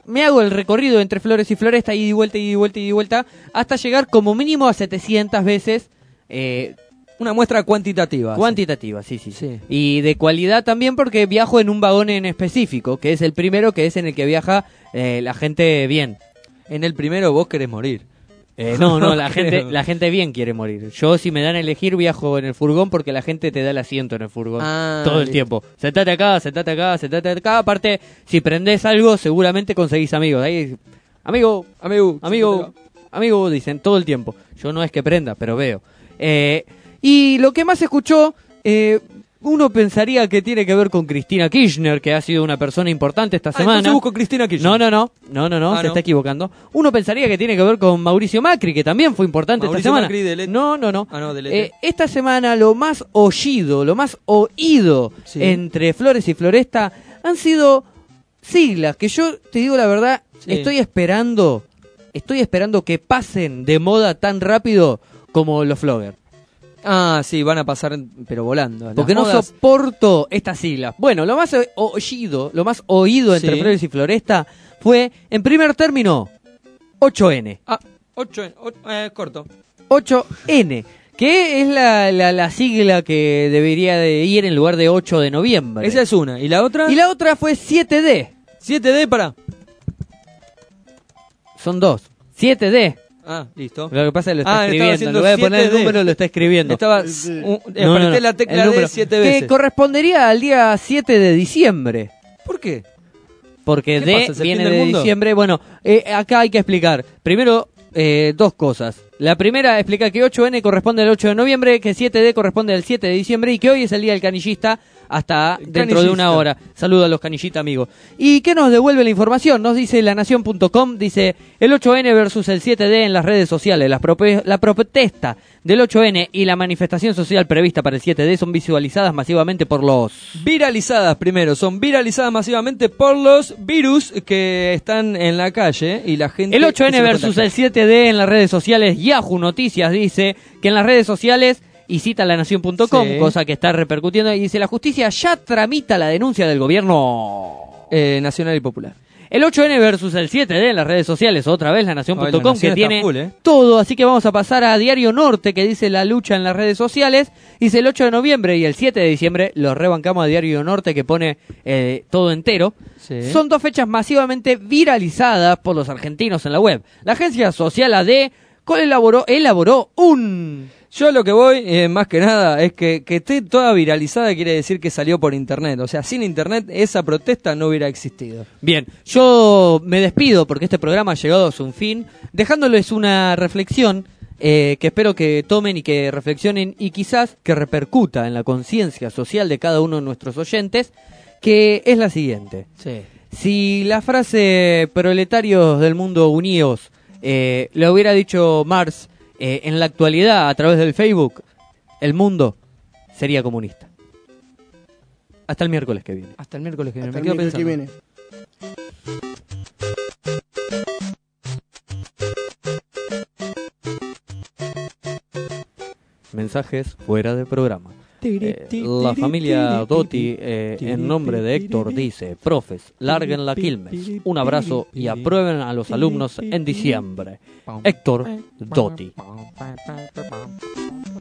[SPEAKER 3] me hago el recorrido entre Flores y Floresta, ida y vuelta, ida y vuelta, ida y vuelta, hasta llegar como mínimo a setecientas veces. Eh,
[SPEAKER 5] Una muestra cuantitativa.
[SPEAKER 3] Cuantitativa, sí, sí,
[SPEAKER 5] sí.
[SPEAKER 3] Y de cualidad también porque viajo en un vagón en específico, que es el primero, que es en el que viaja eh, la gente bien.
[SPEAKER 5] En el primero vos querés morir.
[SPEAKER 3] Eh, no, no, la
[SPEAKER 5] No
[SPEAKER 3] gente
[SPEAKER 5] creo.
[SPEAKER 3] la gente bien quiere morir. Yo, si me dan a elegir, viajo en el furgón porque la gente te da el asiento en el furgón.
[SPEAKER 5] Ah,
[SPEAKER 3] todo el
[SPEAKER 5] listo.
[SPEAKER 3] tiempo. Sentate acá, sentate acá, sentate acá. Aparte, si prendés algo, seguramente conseguís amigos. Ahí, amigo,
[SPEAKER 5] Amigo,
[SPEAKER 3] amigo, amigo, dicen todo el tiempo. Yo no es que prenda, pero veo. Eh, y lo que más escuchó, eh, uno pensaría que tiene que ver con Cristina Kirchner, que ha sido una persona importante esta
[SPEAKER 5] Ah,
[SPEAKER 3] semana.
[SPEAKER 5] entonces busco Cristina Kirchner.
[SPEAKER 3] No, no, no, no, no, no,
[SPEAKER 5] Ah,
[SPEAKER 3] se
[SPEAKER 5] no.
[SPEAKER 3] está equivocando. Uno pensaría que tiene que ver con Mauricio Macri, que también fue importante
[SPEAKER 5] Mauricio
[SPEAKER 3] esta semana.
[SPEAKER 5] Macri del E T.
[SPEAKER 3] No, no, no.
[SPEAKER 5] Ah, no, del E T.
[SPEAKER 3] Eh, esta semana lo más oído, lo más oído
[SPEAKER 5] Sí.
[SPEAKER 3] entre Flores y Floresta han sido siglas que yo, te digo la verdad,
[SPEAKER 5] Sí.
[SPEAKER 3] estoy esperando, estoy esperando que pasen de moda tan rápido como los Flogger.
[SPEAKER 5] Ah, sí, van a pasar, pero volando. Las
[SPEAKER 3] Porque no
[SPEAKER 5] modas-
[SPEAKER 3] soporto estas siglas. Bueno, lo más o- oído, lo más oído entre
[SPEAKER 5] Sí.
[SPEAKER 3] Flores y Floresta fue, en primer término, ocho ene.
[SPEAKER 5] Ah, ocho, eh, corto.
[SPEAKER 3] ocho ene, que es la, la, la sigla que debería de ir en lugar de ocho de noviembre.
[SPEAKER 5] Esa es una. ¿Y la otra?
[SPEAKER 3] Y la otra fue siete de.
[SPEAKER 5] siete de para.
[SPEAKER 3] Son dos. siete de.
[SPEAKER 5] Ah, listo.
[SPEAKER 3] Lo que pasa es que lo está
[SPEAKER 5] Ah, estaba
[SPEAKER 3] escribiendo.
[SPEAKER 5] haciendo
[SPEAKER 3] Le voy a poner el
[SPEAKER 5] siete de.
[SPEAKER 3] número, lo está escribiendo.
[SPEAKER 5] Estaba,
[SPEAKER 6] Sí.
[SPEAKER 5] un,
[SPEAKER 3] No,
[SPEAKER 5] apreté
[SPEAKER 3] no, no,
[SPEAKER 5] la
[SPEAKER 3] el
[SPEAKER 5] tecla
[SPEAKER 3] número.
[SPEAKER 5] de siete veces.
[SPEAKER 3] Que correspondería al día siete de diciembre.
[SPEAKER 5] ¿Por qué?
[SPEAKER 3] Porque
[SPEAKER 5] ¿Qué
[SPEAKER 3] D
[SPEAKER 5] pasa? ¿Es el
[SPEAKER 3] viene
[SPEAKER 5] fin del
[SPEAKER 3] de
[SPEAKER 5] mundo?
[SPEAKER 3] diciembre. Bueno, eh, acá hay que explicar. Primero, eh, dos cosas. La primera explica que ocho ene corresponde al ocho de noviembre, que siete de corresponde al siete de diciembre y que hoy es el día del canillista hasta dentro de una
[SPEAKER 5] Canillista.
[SPEAKER 3] hora. Saludos a los canillitas, amigos. ¿Y qué nos devuelve la información? Nos dice la nación punto com, dice el ocho ene versus el siete de en las redes sociales. Las prope- la protesta del ocho ene y la manifestación social prevista para el siete de son visualizadas masivamente por los...
[SPEAKER 5] Viralizadas primero, son viralizadas masivamente por los virus que están en la calle y la gente...
[SPEAKER 3] El ocho ene
[SPEAKER 5] que se lo
[SPEAKER 3] versus
[SPEAKER 5] contagia.
[SPEAKER 3] el siete de en las redes sociales. Yahoo Noticias dice que en las redes sociales, y cita la nación punto com,
[SPEAKER 5] Sí.
[SPEAKER 3] cosa que está repercutiendo, y dice la justicia ya tramita la denuncia del gobierno
[SPEAKER 5] Eh, nacional y popular.
[SPEAKER 3] El ocho ene versus el siete de en las redes sociales, otra vez la nación punto
[SPEAKER 5] Ay,
[SPEAKER 3] com,
[SPEAKER 5] La
[SPEAKER 3] que
[SPEAKER 5] Nación
[SPEAKER 3] tiene
[SPEAKER 5] está full, ¿eh?
[SPEAKER 3] todo, así que vamos a pasar a Diario Norte, que dice la lucha en las redes sociales. Dice el ocho de noviembre y el siete de diciembre, los rebancamos a Diario Norte, que pone eh, todo entero.
[SPEAKER 5] Sí.
[SPEAKER 3] Son dos fechas masivamente viralizadas por los argentinos en la web. La agencia social A D elaboró, elaboró un...
[SPEAKER 5] Yo lo que voy, eh, más que nada, es que, que esté toda viralizada quiere decir que salió por internet. O sea, sin internet esa protesta no hubiera existido.
[SPEAKER 3] Bien, yo me despido porque este programa ha llegado a su fin, dejándoles una reflexión eh, que espero que tomen y que reflexionen y quizás que repercuta en la conciencia social de cada uno de nuestros oyentes, que es la siguiente.
[SPEAKER 5] Sí.
[SPEAKER 3] Si la frase proletarios del mundo unidos eh, le hubiera dicho Marx eh, en la actualidad a través del Facebook, el mundo sería comunista. Hasta el miércoles que viene.
[SPEAKER 5] Hasta el miércoles que viene.
[SPEAKER 6] Hasta
[SPEAKER 5] Me
[SPEAKER 6] el
[SPEAKER 5] quedo
[SPEAKER 6] miércoles
[SPEAKER 5] pensando.
[SPEAKER 6] que viene.
[SPEAKER 3] Mensajes fuera de programa. Eh, la familia Dotti, eh, en nombre de Héctor, dice: profes, larguen la Quilmes. Un abrazo y aprueben a los alumnos en diciembre. Héctor Dotti.